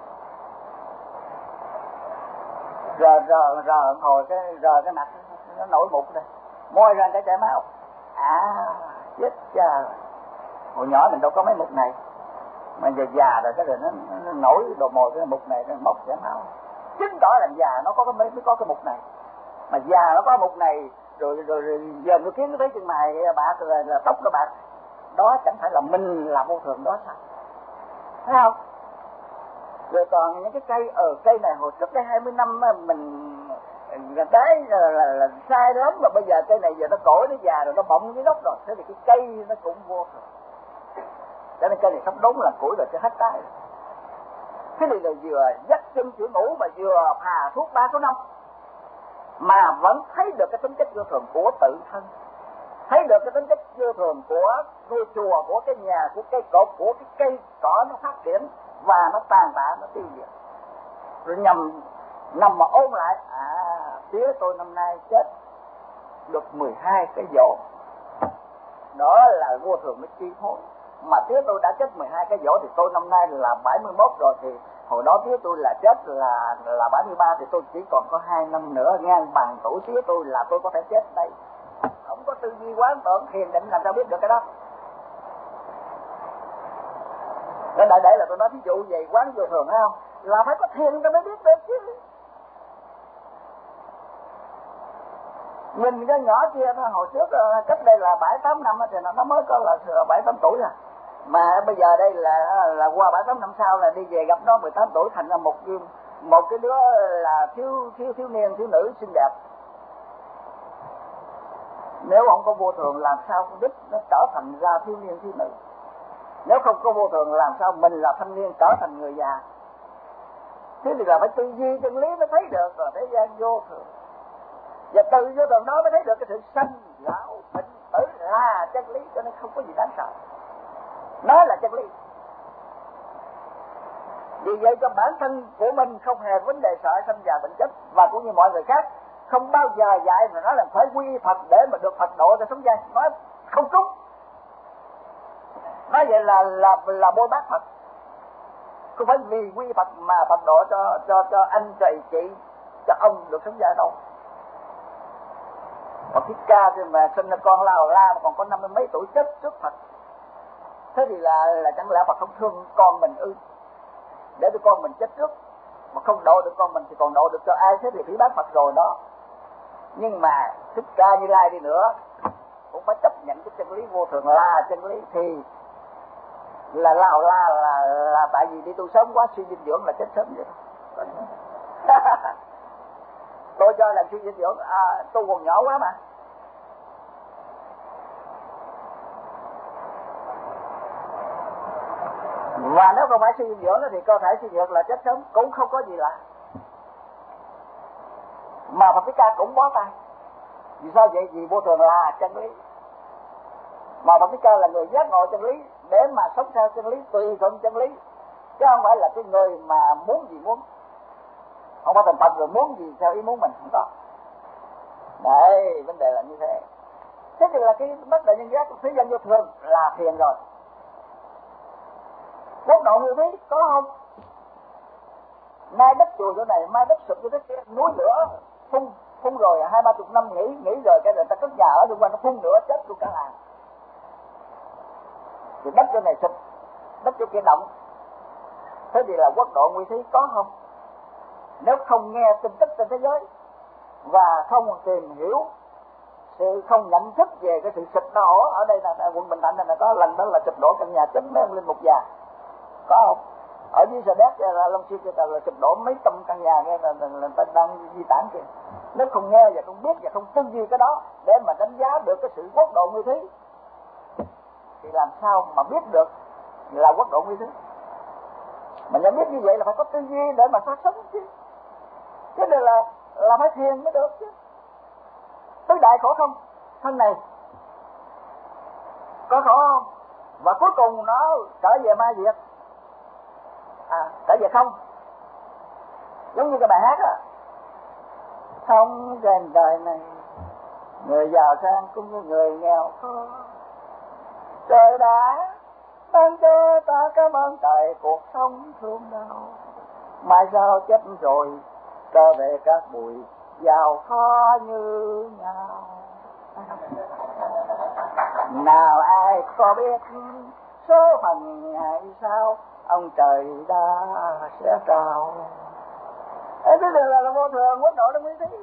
Rờ rờ rờ hồi cái rờ cái mặt nó nổi mụn đây, môi ra cái chảy máu. À chết cha rồi. Hồi nhỏ mình đâu có mấy mụn này, mà giờ già rồi cái rồi nó, nó nổi đồ mồi cái mụn này nó mốc chảy máu. Chứng tỏ là già nó có cái mới có cái mụn này, mà già nó có mụn này rồi rồi, rồi giờ nó kiến nó thấy chừng mày bạc rồi là tóc nó bạc, đó chẳng phải là mình là vô thường đó sao? Thấy không? Rồi còn những cái cây ở cây này hồi trước đây hai mươi năm mình là trái là, là, là sai lắm, mà bây giờ cây này giờ nó cỗi nó già rồi nó bọng dưới gốc rồi, thế thì cái cây nó cũng vô thường. Cho nên cây này sắp đốn là củi rồi cho hết trái. Thế này là vừa dắt chân chữa ngủ mà vừa phà thuốc ba số năm, mà vẫn thấy được cái tính chất vô thường của tự thân, thấy được cái tính chất vô thường của ngôi chùa, của cái nhà, của cây cột, của cái cây cỏ nó phát triển và nó tàn tạ, nó tiêu diệt. Rồi nhầm nằm mà ôn lại, à tía tôi năm nay chết được mười hai cái dỗ, đó là vô thường mới chi phối. Mà tía tôi đã chết mười hai cái dỗ thì tôi năm nay là bảy mươi mốt rồi, thì hồi đó tía tôi là chết là là bảy mươi ba thì tôi chỉ còn có hai năm nữa ngang bằng tuổi tía tôi là tôi có thể chết đây. Không có tư duy quán tưởng thiền định làm sao biết được cái đó. Nên đại để là tôi nói ví dụ vậy, quán vô thường thấy không? Là phải có thiền ta mới biết được chứ. Nhìn cái nhỏ kia nó hồi trước cách đây là bảy tám năm thì nó mới có là bảy tám tuổi rồi. Mà bây giờ đây là là qua bảy tám năm sau là đi về gặp nó mười tám tuổi, thành ra một một cái đứa là thiếu thiếu thiếu niên thiếu nữ xinh đẹp. Nếu không có vô thường làm sao con nít nó trở thành ra thiếu niên thiếu nữ? Nếu không có vô thường làm sao mình là thanh niên trở thành người già? Thế thì là phải tư duy chân lý mới thấy được là thế gian vô thường. Và từ vô thường đó mới thấy được cái sự sanh lão bệnh tử là chân lý, cho nên không có gì đáng sợ. Nó là chân lý. Vì vậy cho bản thân của mình không hề vấn đề sợ sanh già bệnh chết, và cũng như mọi người khác không bao giờ dạy mà nói là phải quy Phật để mà được Phật độ cho sống gian, nói không đúng. Nói vậy là là là bôi bác Phật. Không phải vì quy Phật mà Phật độ cho cho cho anh cho chị cho ông được sống gian đâu. Mà Thích Ca thì mà sinh ra con lao la mà còn có năm mươi mấy tuổi chết trước Phật. Thế thì là là chẳng lẽ Phật không thương con mình ư? Để cho con mình chết trước mà không độ được con mình thì còn độ được cho ai? Thế thì phỉ báng Phật rồi đó. Nhưng mà Thích Ca Như Lai đi nữa cũng phải chấp nhận cái chân lý vô thường là chân lý, thì là lao la là là tại vì đi tu sớm quá, suy dinh dưỡng là chết sớm vậy. Tôi cho là suy dinh dưỡng à, tu còn nhỏ quá mà. Và nếu không phải suy dinh dưỡng thì cơ thể suy nhược là chết sớm, cũng không có gì lạ. Mà Phật Thích Ca cũng bó tay. Vì sao vậy? Vì vô thường là chân lý. Mà Phật Thích Ca là người giác ngộ chân lý để mà sống theo chân lý, tùy thuận chân lý, chứ không phải là cái người mà muốn gì muốn. Không phải thành Phật rồi muốn gì theo ý muốn mình, không có. Đấy, vấn đề là như thế. Thế thì là cái bất đại nhân giác của thế gian vô thường là thiền rồi. Quốc độ như thế có không? Nay đất chùa chỗ này, mai đất sụp như thế kia, núi lửa phun phun rồi hai ba chục năm nghỉ nghỉ rồi cái người ta cất nhà ở xung quanh nó phun nữa chết luôn cả làng. Thì đất chỗ này sụp, đất chỗ kia động. Thế thì là quốc độ nguy thí có không? Nếu không nghe tin tức trên thế giới và không tìm hiểu sự không nhận thức về cái sự sụp đổ ở đây là quận Bình Thạnh này là có lần đó là sụp đổ căn nhà chính mấy ông linh mục già, có không? Ở dưới Sa Đéc là Long Xuyên là, là sụp đổ mấy trăm căn nhà nghe là, là, là, là đang di tản kìa. Nếu không nghe và không biết và không tư duy cái đó để mà đánh giá được cái sự quốc độ nguy thí thì làm sao mà biết được là quốc độ nguy thí? Mà nhận biết như vậy là phải có tư duy để mà phát sống chứ. Thế nên là là phải thiền mới được chứ. Tứ đại khổ không? Thân này có khổ không? Và cuối cùng nó trở về ma diệt. À, trở về không. Giống như cái bài hát á. Sống trên đời này, người giàu sang cũng như người nghèo khó. Trời đã ban cho ta cảm ơn trời, cuộc sống thương đau. Mai sau chết rồi trở về các bụi, giàu khó như nhau. Nào ai có biết số phận ngày sau, ông trời đã sẽ trao. Thế đây là, là vô thường, quốc độ nó mới thế.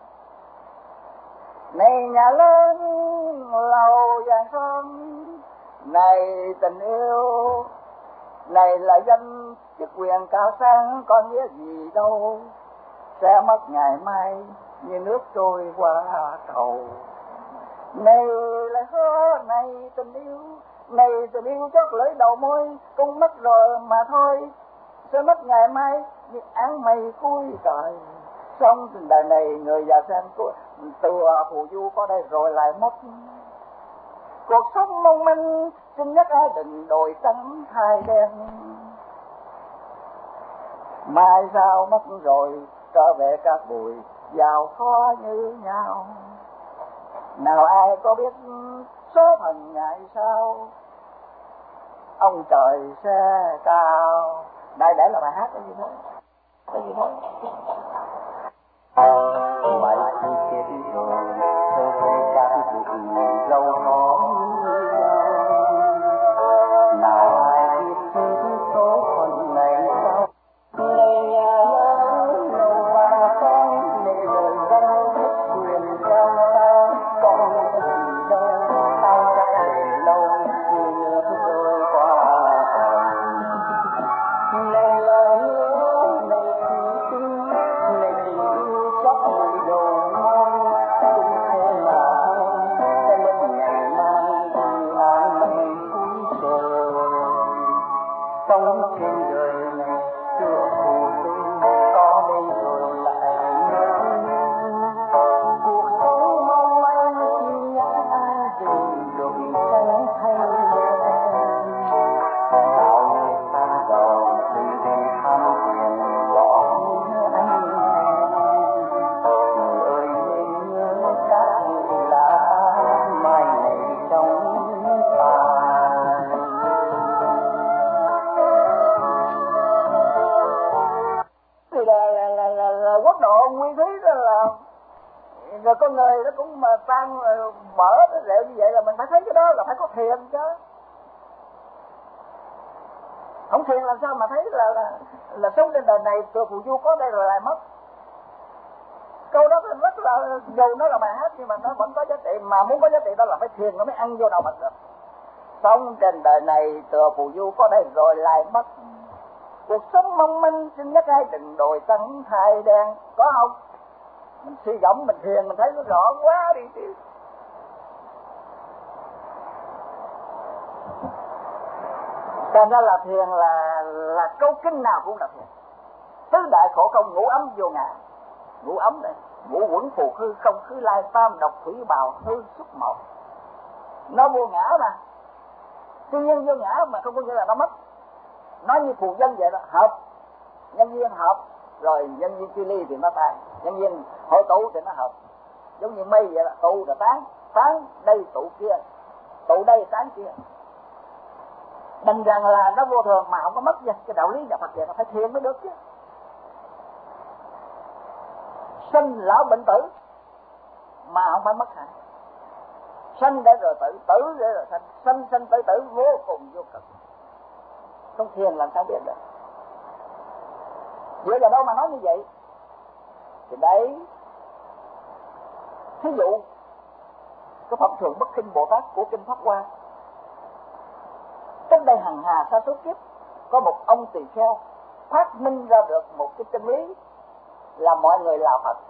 Này nhà lớn lầu vàng son, này tình yêu, này là danh chức quyền cao sang, có nghĩa gì đâu, sẽ mất ngày mai như nước trôi qua cầu. Này là hứa, này tình yêu, này tình yêu chót lưỡi đầu môi, cũng mất rồi mà thôi, sẽ mất ngày mai như áng mây cuối trời. Xong đời này người giàu sang từ phù du có đây rồi lại mất. Cuộc sống mong manh xin nhắc ai đừng đồi trắng hai đen. Mai sau mất rồi trở về các bụi, giàu khó như nhau. Nào ai có biết số phận ngày sau, ông trời sẽ cao. Đây để là bài hát cái gì đó, cái gì đó. Bài khi chết rồi trở về các bụi, giàu khó như nhau. Nào ai biết số phận ngày sau, lời nhà lớn lâu ba con, để lời dân hết quyền theo ta. Con gì đâu tao đã để lâu như nước trôi qua cầu. Này là hứa, này thủy tinh, quốc độ nguyên thúy đó là rồi con người nó cũng mà tan mở nó rệu như vậy là mình phải thấy cái đó là phải có thiền chứ. Không thiền làm sao mà thấy là là, là sống trên đời này từ phù du có đây rồi lại mất. Câu đó rất là, dù nó là bài hát nhưng mà nó vẫn có giá trị, mà muốn có giá trị đó là phải thiền nó mới ăn vô đầu mình được. Sống trên đời này tựa phù du có đây rồi lại mất. Cuộc sống mong manh xin nhắc ai đừng đồi trắng thay đen, có không? Mình suy gẫm mình thiền mình thấy nó rõ quá đi chứ. Thành ra là thiền là là câu kinh nào cũng là thiền. Tứ đại khổ không ngũ ấm vô ngã. Ngũ ấm này, ngũ quẩn phù hư không khứ lai tam độc thủy bào hư xuất một. Nó vô ngã mà. Tuy nhiên vô ngã mà không có nghĩa là nó mất. Nó như phù dân vậy đó, hợp nhân viên hợp, rồi nhân viên chia ly thì nó tan, nhân viên hội tụ thì nó hợp. Giống như mây vậy đó, tụ rồi tán, tán đây tụ kia, tụ đây tán kia. Đành rằng là nó vô thường mà không có mất nha. Cái đạo lý nhà Phật vậy nó phải thiền mới được chứ. Sinh lão bệnh tử mà không phải mất hại. Sanh để rồi tử, tử để rồi sanh, sanh sanh tử tử vô cùng vô cực. Không thiền làm sao biết được. Dựa vào đâu mà nói như vậy? Thì đấy, thí dụ cái phẩm thường bất khinh Bồ Tát của kinh Pháp Hoa, cách đây hằng hà sa số kiếp có một ông tỳ kheo phát minh ra được một cái chân lý là mọi người là Phật.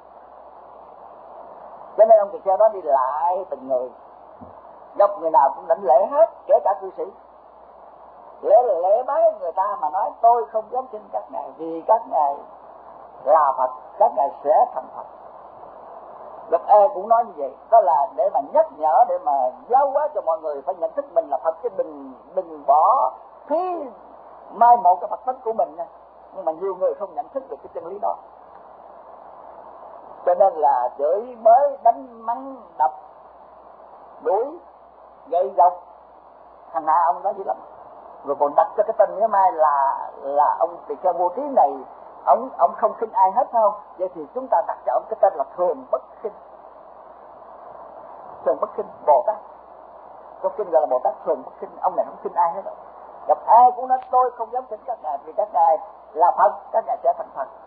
Cho nên ông tỳ kheo đó đi lại từng người, gặp người nào cũng đảnh lễ hết, kể cả cư sĩ. Lễ là lễ bái người ta mà nói tôi không dám xin các ngài vì các ngài là Phật, các ngài sẽ thành Phật. Gặp ai cũng nói như vậy, đó là để mà nhắc nhở, để mà giáo hóa cho mọi người phải nhận thức mình là Phật, chứ đừng đừng bỏ phí mai một cái Phật tính của mình nha. Nhưng mà nhiều người không nhận thức được cái chân lý đó, cho nên là chửi bới, đánh mắng, đập, đuổi, gây gông, thành ra ông đó dữ lắm. Rồi còn đặt cho cái tên ngày mai là là ông tỳ kheo vô trí này, ông ông không khinh ai hết không? Vậy thì chúng ta đặt cho ông cái tên là thường bất khinh. Thường bất khinh Bồ Tát. Có kinh gọi là Bồ Tát thường bất khinh, ông này không khinh ai hết đâu. Gặp ai cũng nói tôi không dám khinh các ngài vì các ngài là Phật, các ngài sẽ thành Phật.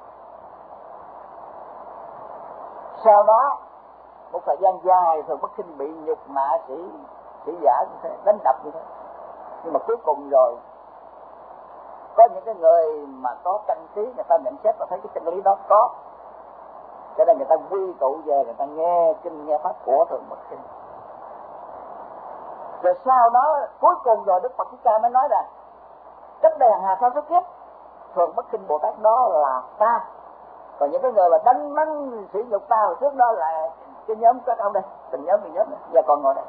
Sau đó một thời gian dài thường bất khinh bị nhục mạ sĩ sĩ giả như thế, đánh đập như thế. Nhưng mà cuối cùng rồi có những cái người mà có căn trí, người ta nhận xét và thấy cái chân lý đó có, cho nên người ta quy tụ về, người ta nghe kinh nghe pháp của thường bất khinh. Rồi sau đó cuối cùng rồi Đức Phật Thích Ca mới nói rằng cách đây hàng hà sa số kiếp thường bất khinh Bồ Tát đó là ta. Còn những cái người mà đánh mắng sỉ nhục ta hồi trước đó là cái nhóm các ông đây, từng nhóm từng nhóm này, giờ còn ngồi đây.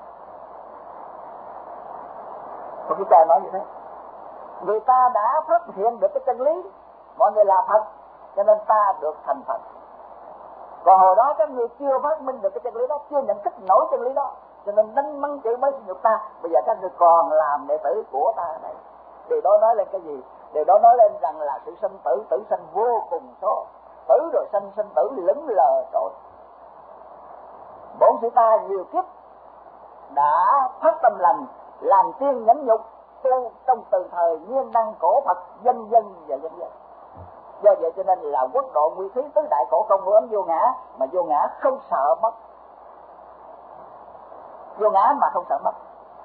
Phật Thích Ca nói như thế. Vì ta đã phát hiện được cái chân lý mọi người là Phật, cho nên ta được thành Phật. Còn hồi đó các người chưa phát minh được cái chân lý đó, chưa nhận thức nổi chân lý đó, cho nên đánh mắng chửi mới sinh nhục ta. Bây giờ các người còn làm đệ tử của ta này. Điều đó nói lên cái gì? Điều đó nói lên rằng là sự sanh tử, tử sanh vô cùng số. Tử rồi sanh, sanh tử lững lờ rồi. Bổn sư ta nhiều kiếp đã phát tâm lành, làm tiên nhẫn nhục, tu trong từ thời nhiên năng cổ Phật dân dân và dân dân. Do vậy cho nên là quốc độ nguyên thúy tứ đại khổ không ngũ ấm vô ngã, mà vô ngã không sợ mất. Vô ngã mà không sợ mất.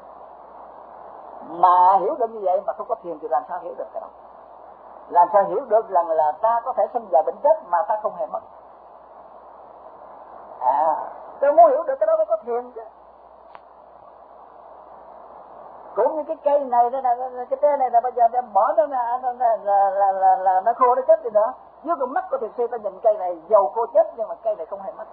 Mà hiểu được như vậy mà không có thiền thì làm sao hiểu được cái đó? Làm sao hiểu được rằng là ta có thể sinh già bệnh chết mà ta không hề mất? À, tôi muốn hiểu được cái đó mới có thiền chứ. Cũng như cái cây này, cái cái cây này là bây giờ đem bỏ nó là là là là, là, là nó khô nó chết đi nữa. Dưới con mắt của thiền sư ta nhìn cây này dầu khô chết nhưng mà cây này không hề mất.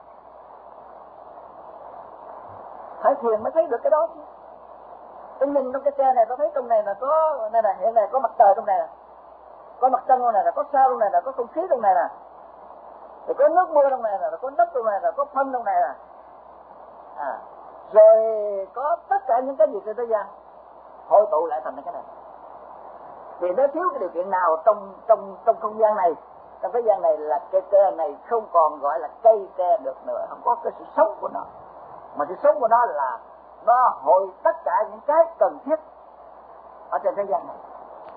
Phải thiền mới thấy được cái đó chứ. Tôi nhìn trong cái xe này tôi thấy trong này là có, này là hiện này có mặt trời trong này nè, có mặt trăng trong này, là có sao trong này, là có không khí trong này nè, rồi có nước mưa trong này nè, rồi có đất trong này, là có phân trong này nè, à, rồi có tất cả những cái gì trên thế gian hội tụ lại thành cái này. Thì nếu thiếu cái điều kiện nào trong trong trong không gian này, trong thế gian này là cây tre này không còn gọi là cây tre được nữa, không có cái sự sống của nó, mà sự sống của nó là nó hội tất cả những cái cần thiết ở trên thế gian này.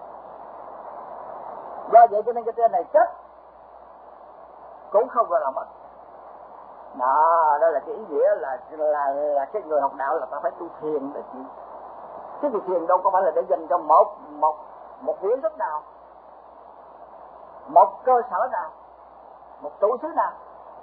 Do vậy cho nên cái tre này chết cũng không gọi là mất. Đó, đó là cái ý nghĩa là là là cái người học đạo là ta phải tu thiền đó chứ. Cái tu thiền đâu có phải là để dành cho một một một viễn thức nào, một cơ sở nào, một trụ xứ nào.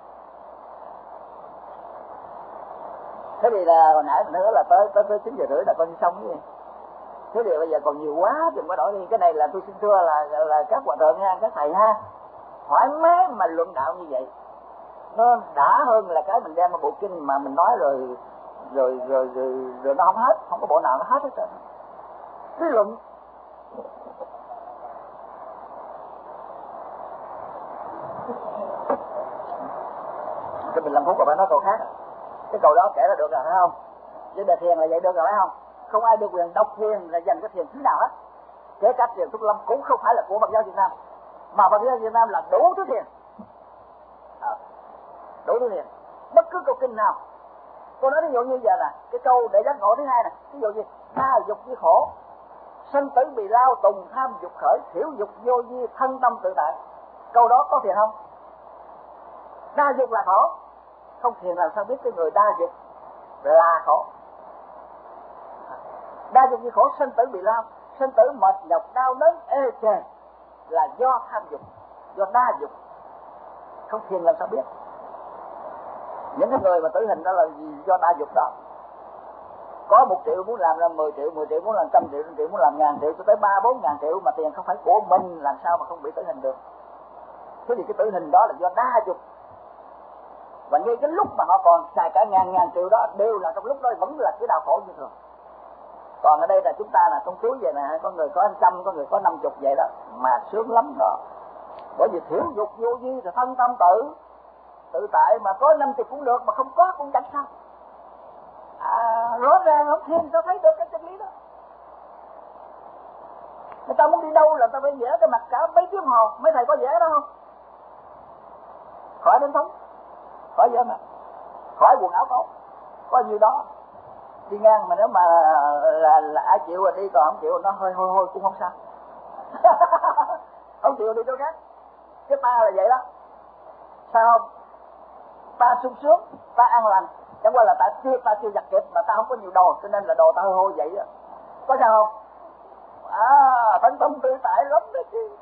Thế thì là hồi nãy mình nói là tới tới tới chín giờ rưỡi là coi như xong cái gì. Thế thì bây giờ còn nhiều quá đừng có đổi đi. Cái này là tôi xin thưa là là các hòa thượng ha, các thầy ha, thoải mái mà luận đạo như vậy nó đã hơn là cái mình đem một bộ kinh mà mình nói rồi rồi rồi rồi, rồi nó không hết, không có bộ nào nó hết hết trơn. Cái luận cái mười lăm phút rồi phải nói câu khác. Cái câu đó kể là được rồi phải không? Với đề thiền là vậy được rồi phải không? Không ai được quyền độc thiền là dành cái thiền thứ nào hết. Kể cả thiền Thuốc Lâm cũng không phải là của Phật giáo Việt Nam, mà Phật giáo Việt Nam là đủ thứ thiền, à, đủ thứ thiền. Bất cứ câu kinh nào, tôi nói ví dụ như giờ nè, cái câu để giác ngộ thứ hai nè, ví dụ như đa dục như khổ, sanh tử bì lao, tùng tham dục khởi, thiểu dục vô vi, thân tâm tự tại. Câu đó có thiền không? Đa dục là khổ, không thiền làm sao biết cái người đa dục là khổ. Đa dục như khổ, sanh tử bì lao, sanh tử mệt nhọc đau đớn ê chề là do tham dục, do đa dục, không thiền làm sao biết. Những cái người mà tử hình đó là gì? Do đa dục đó. Có một triệu muốn làm ra mười triệu, mười triệu muốn làm trăm triệu, trăm triệu muốn làm ngàn triệu, cho tới ba bốn ngàn triệu mà tiền không phải của mình, làm sao mà không bị tử hình được. Thế thì cái tử hình đó là do đa dục. Và ngay cái lúc mà họ còn xài cả ngàn ngàn triệu đó đều là trong lúc đó vẫn là cái đau khổ như thường. Còn ở đây là chúng ta là trong túi vậy nè, có người có trăm, có người có năm chục vậy đó, mà sướng lắm đó. Bởi vì thiểu dục vô vi thì thân tâm tự tự tại, mà có năm chục cũng được, mà không có cũng chẳng sao. À, rõ ràng không thiên sao thấy được cái chân lý đó. Người ta muốn đi đâu là ta phải vẽ cái mặt cả mấy tiếng hồ, mấy thầy có vẽ đó không? Khỏi đến thống, khỏi vẽ mặt, khỏi quần áo tốt, có nhiêu đó. Đi ngang mà nếu mà là, là ai chịu rồi đi, còn không chịu nó hơi hôi hôi cũng không sao. Không chịu đi chỗ khác. Cái ta là vậy đó. Sao không? Ta sung sướng, ta an lành, chẳng qua là ta chưa ta chưa giặt kịp, mà ta không có nhiều đồ cho nên là đồ ta hơi hôi vậy á. Có sao không? À, thân tâm tự tại lắm đấy chứ.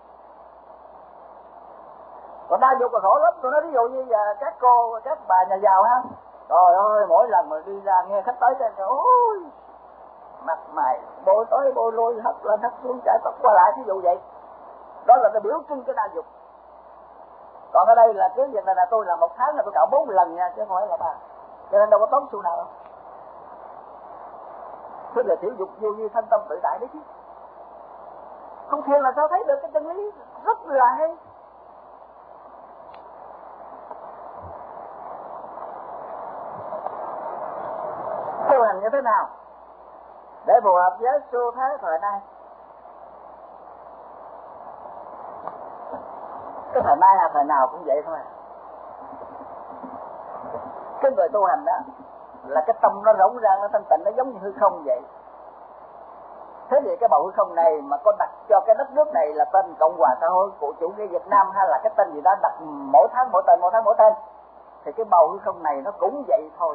Còn đa dục là khổ lắm. Tôi nói ví dụ như là các cô, các bà nhà giàu ha, trời ơi, mỗi lần mà đi ra nghe khách tới trên, ôi mặt mày bôi tới bôi lui, hất lên hất xuống, chải tóc qua lại, ví dụ vậy. Đó là cái biểu trưng cái đa dục. Còn ở đây là cái việc này là tôi làm một tháng là tôi cạo bốn lần nha, chứ không phải là ba, cho nên đâu có tốn xu nào đâu. Thế là thiểu dục vô vi, thân tâm tự tại đấy chứ. Không thiền là sao thấy được cái chân lý rất là hay. Tu hành như thế nào để phù hợp với xu thế thời nay? Cái thời nay là thời nào cũng vậy thôi. Cái người tu hành đó là cái tâm nó rỗng rang, nó thanh tịnh, nó giống như hư không vậy. Thế thì cái bầu hư không này mà có đặt cho cái đất nước này là tên Cộng hòa xã hội của chủ nghĩa Việt Nam, hay là cái tên gì đó đặt mỗi tháng mỗi tên, mỗi tháng mỗi tên, thì cái bầu hư không này nó cũng vậy thôi.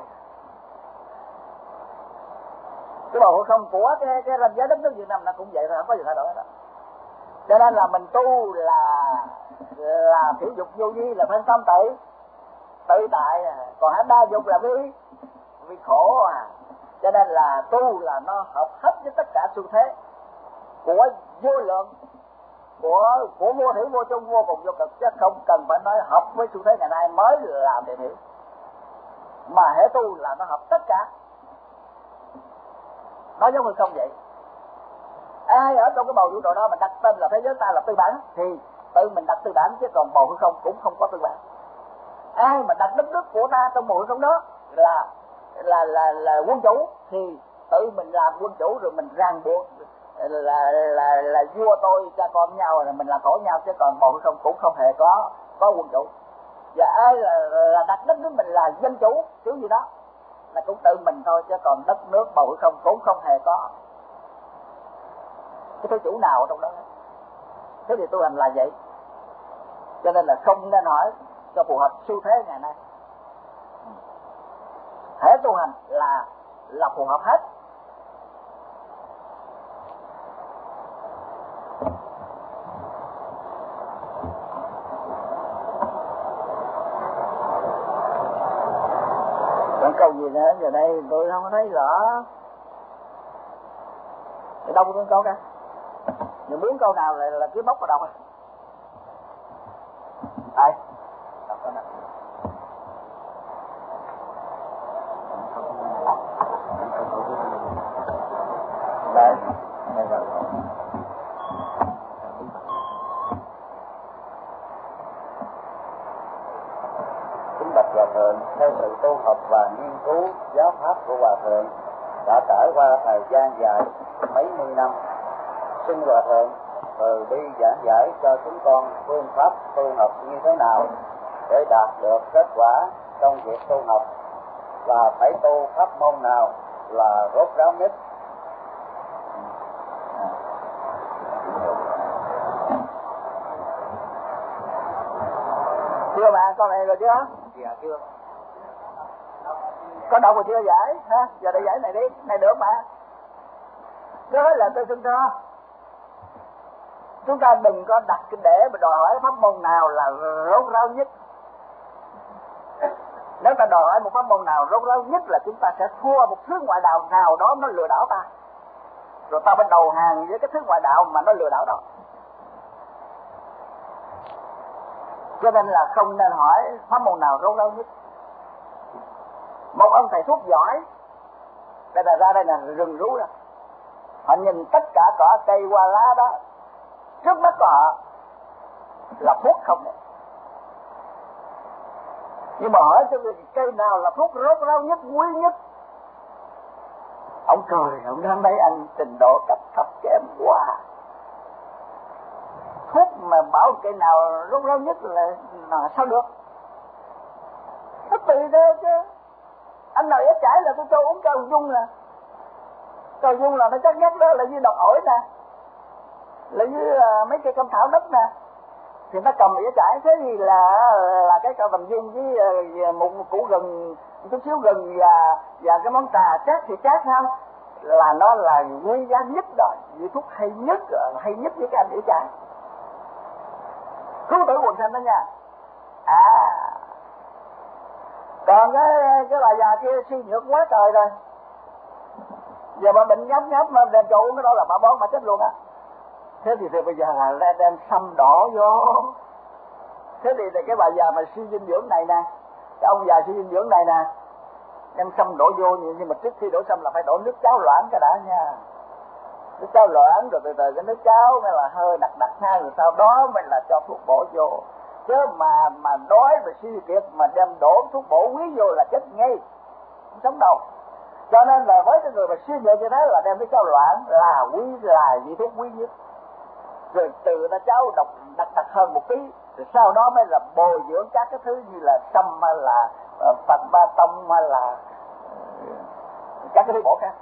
Cái bầu hư không của cái cái ranh giới đất nước Việt Nam nó cũng vậy thôi, không có gì thay đổi đó. Cho nên là mình tu là là thiểu dục vô vi, là phân tâm tự tự tại, còn hãy đa dục là vì vì khổ à. Cho nên là tu là nó hợp hết với tất cả xu thế của vô lượng, của của vô thiểu vô chung vô cùng vô cực, chứ không cần phải nói hợp với xu thế ngày nay mới là để hiểu. Mà hệ tu là nó hợp tất cả, nó giống như không vậy. Ai ở trong cái bầu vũ trụ đó mình đặt tên là thế giới ta là tư bản thì tự mình đặt tư bản, chứ còn bầu hư không cũng không có tư bản. Ai mà đặt đất nước của ta trong bầu hư không đó là là là là quân chủ thì tự mình làm quân chủ, rồi mình ràng buộc là là là vua tôi cha con nhau là mình là khổ nhau, chứ còn bầu hư không cũng không hề có có quân chủ. Và ai là, là đặt đất nước mình là dân chủ kiểu gì đó là cũng tự mình thôi, chứ còn đất nước bầu hư không cũng không hề có cái thứ chủ nào ở trong đó. Thế thì tu hành là vậy, cho nên là không nên hỏi cho phù hợp xu thế ngày nay. Thể tu hành là là phù hợp hết. Còn câu gì nữa giờ đây tôi không thấy rõ. Thì đâu có câu cả. Nếu muốn câu nào là, là cứ bóc vào đọc à. Đây, đọc câu nào. Đây, đây rồi. Kính bạch Hòa Thượng, theo sự tu học và nghiên cứu giáo pháp của Hòa Thượng đã trải qua thời gian dài mấy mươi năm, xin Hòa Thượng từ bi giảng giải cho chúng con phương pháp tu học như thế nào để đạt được kết quả trong việc tu học, và phải tu pháp môn nào là rốt ráo nhất. Chưa mà, con này rồi chưa? Dạ chưa. Có đọc rồi chưa giải ha? Giờ để giải này đi, này được mà. Đó là tôi xin cho chúng ta đừng có đặt để mà đòi hỏi pháp môn nào là rốt ráo nhất. Nếu ta đòi hỏi một pháp môn nào rốt ráo nhất là chúng ta sẽ thua một thứ ngoại đạo nào đó nó lừa đảo ta, rồi ta phải đầu hàng với cái thứ ngoại đạo mà nó lừa đảo đó. Cho nên là không nên hỏi pháp môn nào rốt ráo nhất. Một ông thầy thuốc giỏi, đây là ra đây là rừng rú đó, họ nhìn tất cả cỏ cây hoa lá đó trước mắt của họ là thuốc không đấy. Nhưng mà hỏi cho cây nào là thuốc rốt ráo nhất, quý nhất, ông cười, ông đang thấy anh trình độ cấp thấp kém quá. Thuốc mà bảo cây nào rốt ráo nhất là, là sao được? Nó tùy thế chứ. Anh nào ép chảy là tôi cho uống cao dung nè. Cao dung là nó chắc nhất đó là như độc ổi nè, là như uh, mấy cây cam thảo đất nè, thì nó cầm ép chảy. Thế thì là là cái cao tầm dung với uh, một, một củ gừng, một chút xíu gừng và và cái món trà chát thì chát không, là nó là quý giá nhất đó, vị thuốc hay nhất, hay nhất với cái anh ép chảy. Cứu tử quần sanh đó nha. À, còn cái cái bà già kia suy nhược quá trời rồi, giờ bà bệnh nhóc nhóc mà đem cho uống cái đó là bà bón bà chết luôn á. Thế thì, thì bây giờ là đem xăm đỏ vô. Thế thì, thì cái bà già mà suy dinh dưỡng này nè, cái ông già suy dinh dưỡng này nè, đem xăm đổ vô, nhưng mà trước khi đổ xăm là phải đổ nước cháo loãng cái đã nha. Nước cháo loãng rồi từ từ cái nước cháo mới là hơi đặc đặc ha, rồi sau đó mới là cho thuốc bổ vô. Chứ mà mà đói và suy kiệt mà đem đổ thuốc bổ quý vô là chết ngay, không sống đâu. Cho nên là với cái người mà suy nhược như thế là đem cái cháo loãng là quý, là vị thuốc quý nhất. Rồi từ nó cháo độc đặc đặc hơn một tí, rồi sau đó mới là bồi dưỡng các cái thứ như là sâm hay là uh, Phật Ba Tông hay là uh, các cái thứ bổ khác.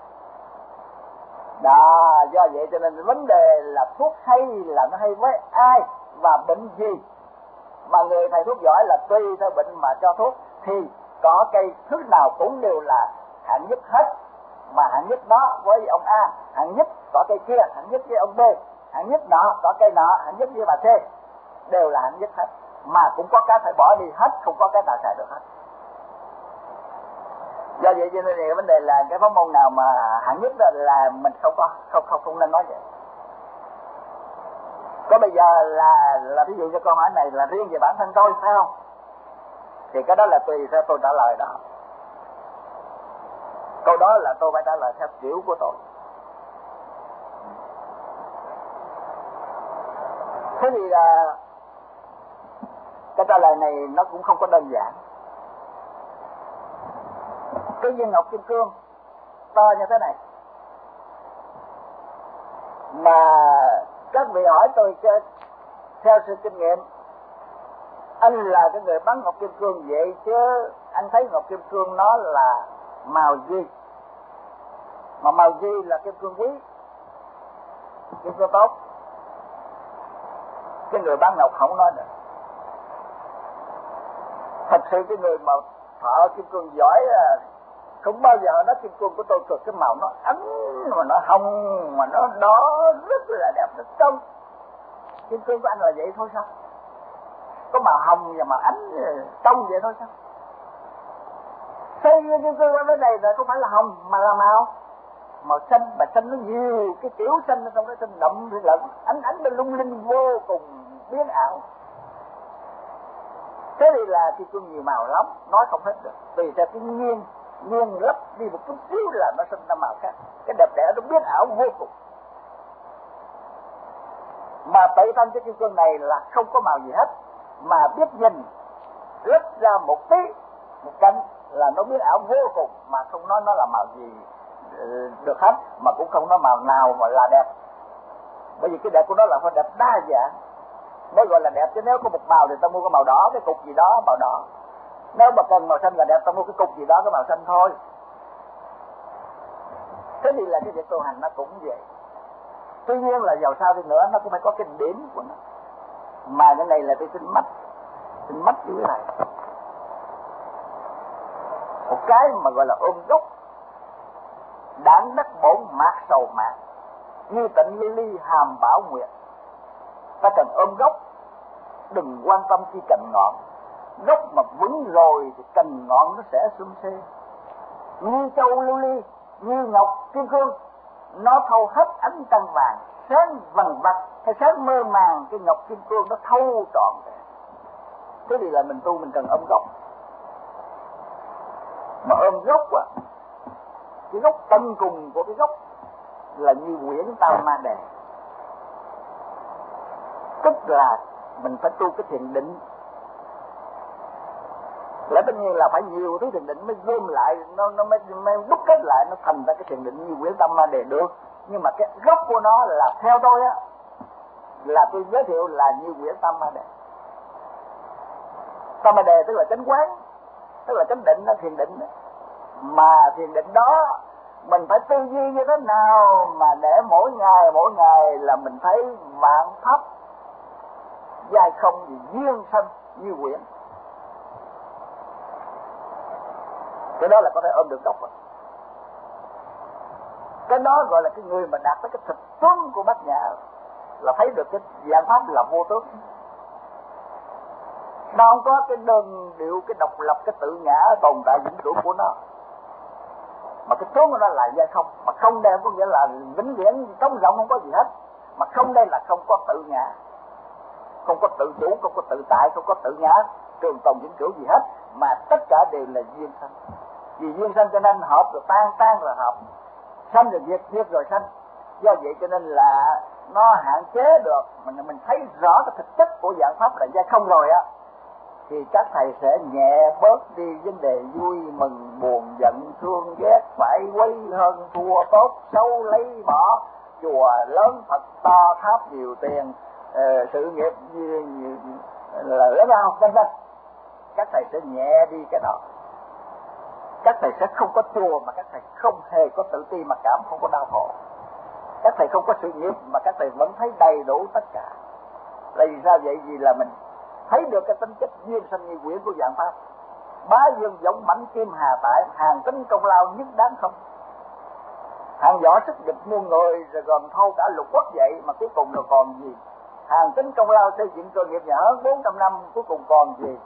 Đó, do vậy cho nên vấn đề là thuốc hay là nó hay với ai và bệnh gì. Mà người thầy thuốc giỏi là tùy theo bệnh mà cho thuốc, thì có cây thứ nào cũng đều là hạng nhất hết. Mà hạng nhất đó với ông A, hạng nhất có cây kia, hạng nhất với ông B, hạng nhất nọ có cây nọ, hạng nhất với bà C, đều là hạng nhất hết. Mà cũng có cái phải bỏ đi hết, không có cái nào xài được hết. Do vậy cho nên cái vấn đề là cái pháp môn nào mà hạng nhất đó là mình không có, không không không nên nói vậy. Có bây giờ là là ví dụ như câu hỏi này là riêng về bản thân tôi phải không? Thì cái đó là tùy theo tôi trả lời đó. Câu đó là tôi phải trả lời theo kiểu của tôi. Thế thì là cái trả lời này nó cũng không có đơn giản. Cái viên ngọc kim cương to như thế này, Mà các vị hỏi tôi theo sự kinh nghiệm, anh là cái người bắn ngọc kim cương vậy chứ anh thấy ngọc kim cương nó là màu gì? Mà màu gì là kim cương quý, kim cương tốt? Cái người bán ngọc không nói được. Thật sự cái người mà thợ kim cương giỏi không bao giờ nói kim cương của tôi cực, cái màu nó ấm mà nó hồng mà nó đỏ rất là đẹp, rất trong. Kim cương của anh là vậy thôi sao? Có màu hồng và màu ánh trong vậy thôi sao? Xây kim cương ở đây là không phải là hồng mà là màu màu xanh, mà xanh nó nhiều cái kiểu xanh ở trong đó, xanh đậm thì lẫn ánh ánh nó lung linh vô cùng biến ảo. Thế thì là kim cương nhiều màu lắm, nói không hết được. Tùy theo cái nghiêng nghiêng lấp đi một chút xíu là nó sinh ra màu khác. Cái đẹp đẽ nó biến ảo vô cùng. Mà tự thân cái kim cương này là không có màu gì hết, mà biết nhìn lấp ra một tí một cánh là nó biến ảo vô cùng, mà không nói nó là màu gì được hết, mà cũng không nói màu nào mà là đẹp. Bởi vì cái đẹp của nó là phải đẹp đa dạng mới gọi là đẹp, chứ nếu có một màu thì ta mua cái màu đỏ, cái cục gì đó màu đỏ. Nếu mà cần màu xanh là đẹp, ta mua cái cục gì đó cái màu xanh thôi. Thế thì là cái việc tu hành nó cũng vậy. Tuy nhiên là giàu sao đi nữa nó cũng phải có cái điểm của nó. Mà cái này là tôi xin mắt xin mắt dưới này một cái mà gọi là ôm gốc, đảng đất bổn mạc sầu mạc, như tịnh ly ly hàm bảo nguyệt. Ta cần ôm gốc, đừng quan tâm chi cành ngọn. Gốc mà vững rồi thì cành ngọn nó sẽ sum xê. Như châu lưu ly, như ngọc kim cương, nó thâu hết ánh trăng vàng, sáng vằn vặt hay sáng mơ màng, cái ngọc kim cương nó thâu trọn. Thế thì là mình tu mình cần ôm gốc. Mà ôm gốc à, cái gốc tâm cùng của cái gốc là như quyển Tam Ma Đề. Tức là mình phải tu cái thiền định. Lẽ tất nhiên là phải nhiều thứ thiền định mới gom lại, nó nó mới, mới đúc kết lại, nó thành ra cái thiền định như quyển Tam Ma Đề được. Nhưng mà cái gốc của nó là theo tôi á, là tôi giới thiệu là như quyển Tam Ma Đề. Tam Ma Đề tức là chánh quán, tức là chánh định, nó thiền định đó. Mà thiền định đó mình phải tư duy như thế nào mà để mỗi ngày mỗi ngày là mình thấy vạn pháp dài không gì duyên sanh như quyển. Cái đó là có thể ôm được gốc rồi. Cái đó gọi là cái người mà đạt tới cái thực tướng của Bát Nhã, là thấy được cái vạn pháp là vô tướng. Nó không có cái đơn điệu, cái độc lập, cái tự ngã tồn tại vĩnh cửu của nó, mà cái tướng của nó là giai không. Mà không đây có nghĩa là vĩnh viễn trống rỗng không có gì hết, mà không đây là không có tự ngã, không có tự chủ, không có tự tại, không có tự ngã trường tồn vĩnh cửu gì hết, mà tất cả đều là duyên sanh. Vì duyên sanh cho nên hợp rồi tan, tan rồi hợp, sanh rồi diệt, diệt rồi sanh. Do vậy cho nên là nó hạn chế được, mình mình thấy rõ cái thực chất của dạng pháp là giai không rồi á, thì các thầy sẽ nhẹ bớt đi vấn đề vui mừng buồn giận thương ghét, phải quấy hơn thua tốt xấu lấy bỏ, chùa lớn Phật to tháp nhiều tiền, uh, sự nghiệp như, như, là lớn lao vân vân. Các thầy sẽ nhẹ đi cái đó. Các thầy sẽ không có chùa mà các thầy không hề có tự ti mặc cảm, không có đau khổ. Các thầy không có sự nghiệp mà các thầy vẫn thấy đầy đủ tất cả. Là vì sao vậy? Vì là mình thấy được cái tính chất duyên sanh như quyển của dạng pháp. Bá dương giống mảnh kim hà tại, hàng tính công lao nhất đáng không. Hàng võ sức dịch muôn người, rồi gồm thâu cả lục quốc vậy, mà cuối cùng rồi còn gì? Hàng tính công lao xây dựng cơ nghiệp nhà hơn bốn trăm năm, cuối cùng còn gì?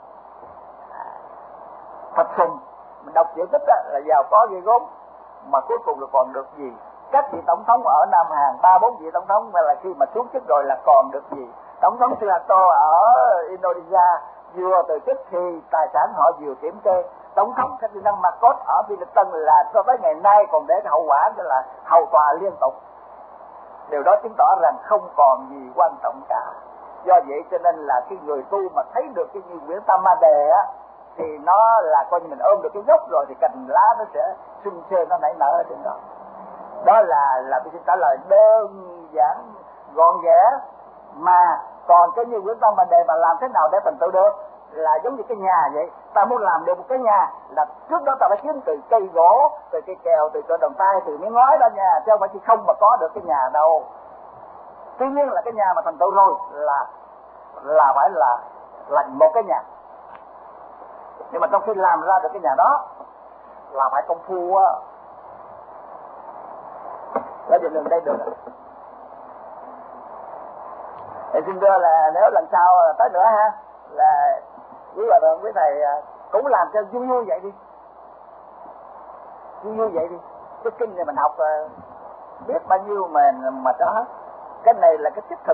Thật sùng, mình đọc tiểu tích là giàu có ghê gốm, mà cuối cùng rồi còn được gì? Các vị tổng thống ở Nam Hàn, ba bốn vị tổng thống, mà là khi mà xuống chức rồi là còn được gì? Tổng thống Suharto ở Indonesia vừa từ chức thì tài sản họ vừa kiểm kê. Tổng thống Ferdinand Marcos ở Philippines là cho tới ngày nay còn để hậu quả cho là hầu tòa liên tục. Điều đó chứng tỏ rằng không còn gì quan trọng cả. Do vậy cho nên là cái người tu mà thấy được cái như quyển Tam Ma Đề á, thì nó là coi như mình ôm được cái gốc rồi, thì cành lá nó sẽ sung xê, nó nảy nở ở trên đó. Đó là là tôi xin trả lời đơn giản gọn ghẽ, mà còn cái như quyết tâm mà đề mà làm thế nào để thành tựu được là giống như cái nhà vậy. Ta muốn làm được một cái nhà là trước đó ta phải kiếm từ cây gỗ, từ cây kèo, từ cỡ đồng tay, từ miếng ngói đó nha, chứ không phải chỉ không mà có được cái nhà đâu. Tuy nhiên là cái nhà mà thành tựu rồi là là phải là là một cái nhà, nhưng mà trong khi làm ra được cái nhà đó là phải công phu á. Ở trên đường đây được. Thì xin thưa là nếu lần sau tới nữa ha, là quý bà thượng quý thầy cũng làm cho vui vui vậy đi, vui vui vậy đi. Cái kinh này mình học biết bao nhiêu mà mà cho hết. Cái này là cái thiết thực.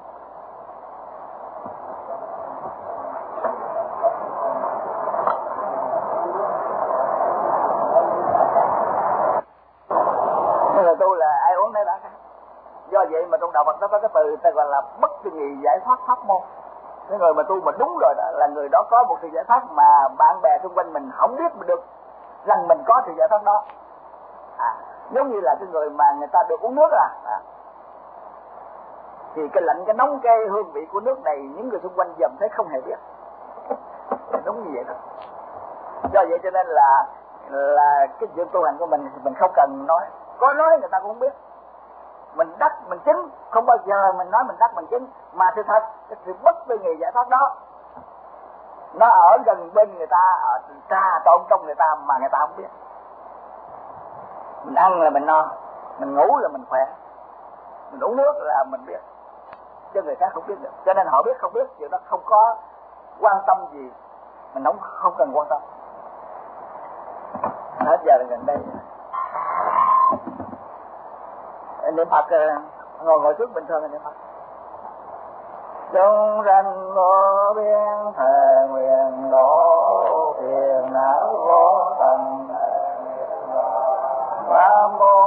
Nên là tu là ai uống đấy đã. Do vậy mà trong đạo Phật nó có cái từ ta gọi là bất kỳ nghị giải thoát pháp môn. Cái người mà tu mà đúng rồi đó là người đó có một sự giải thoát mà bạn bè xung quanh mình không biết được rằng mình có sự giải thoát đó. À, giống như là cái người mà người ta được uống nước à, à thì cái lạnh cái nóng cái hương vị của nước này những người xung quanh dầm thấy không hề biết. Đúng như vậy đó. Do vậy cho nên là là cái chuyện tu hành của mình mình không cần nói, có nói người ta cũng không biết. Mình đắc mình chứng, không bao giờ mình nói mình đắc mình chứng, mà sự thật cái sự bất tư nghị giải thoát đó nó ở gần bên người ta, ở xa trộn trong người ta mà người ta không biết. Mình ăn là mình no, mình ngủ là mình khỏe, mình uống nước là mình biết, chứ người khác không biết được. Cho nên họ biết không biết chuyện đó không có quan tâm gì, mình không không cần quan tâm. Hết giờ là gần đây. Niệm Phật ngồi ngồi trước bình thường là niệm Phật. Chúng sanh vô biên thề nguyện độ phiền não vô tận, Nam mô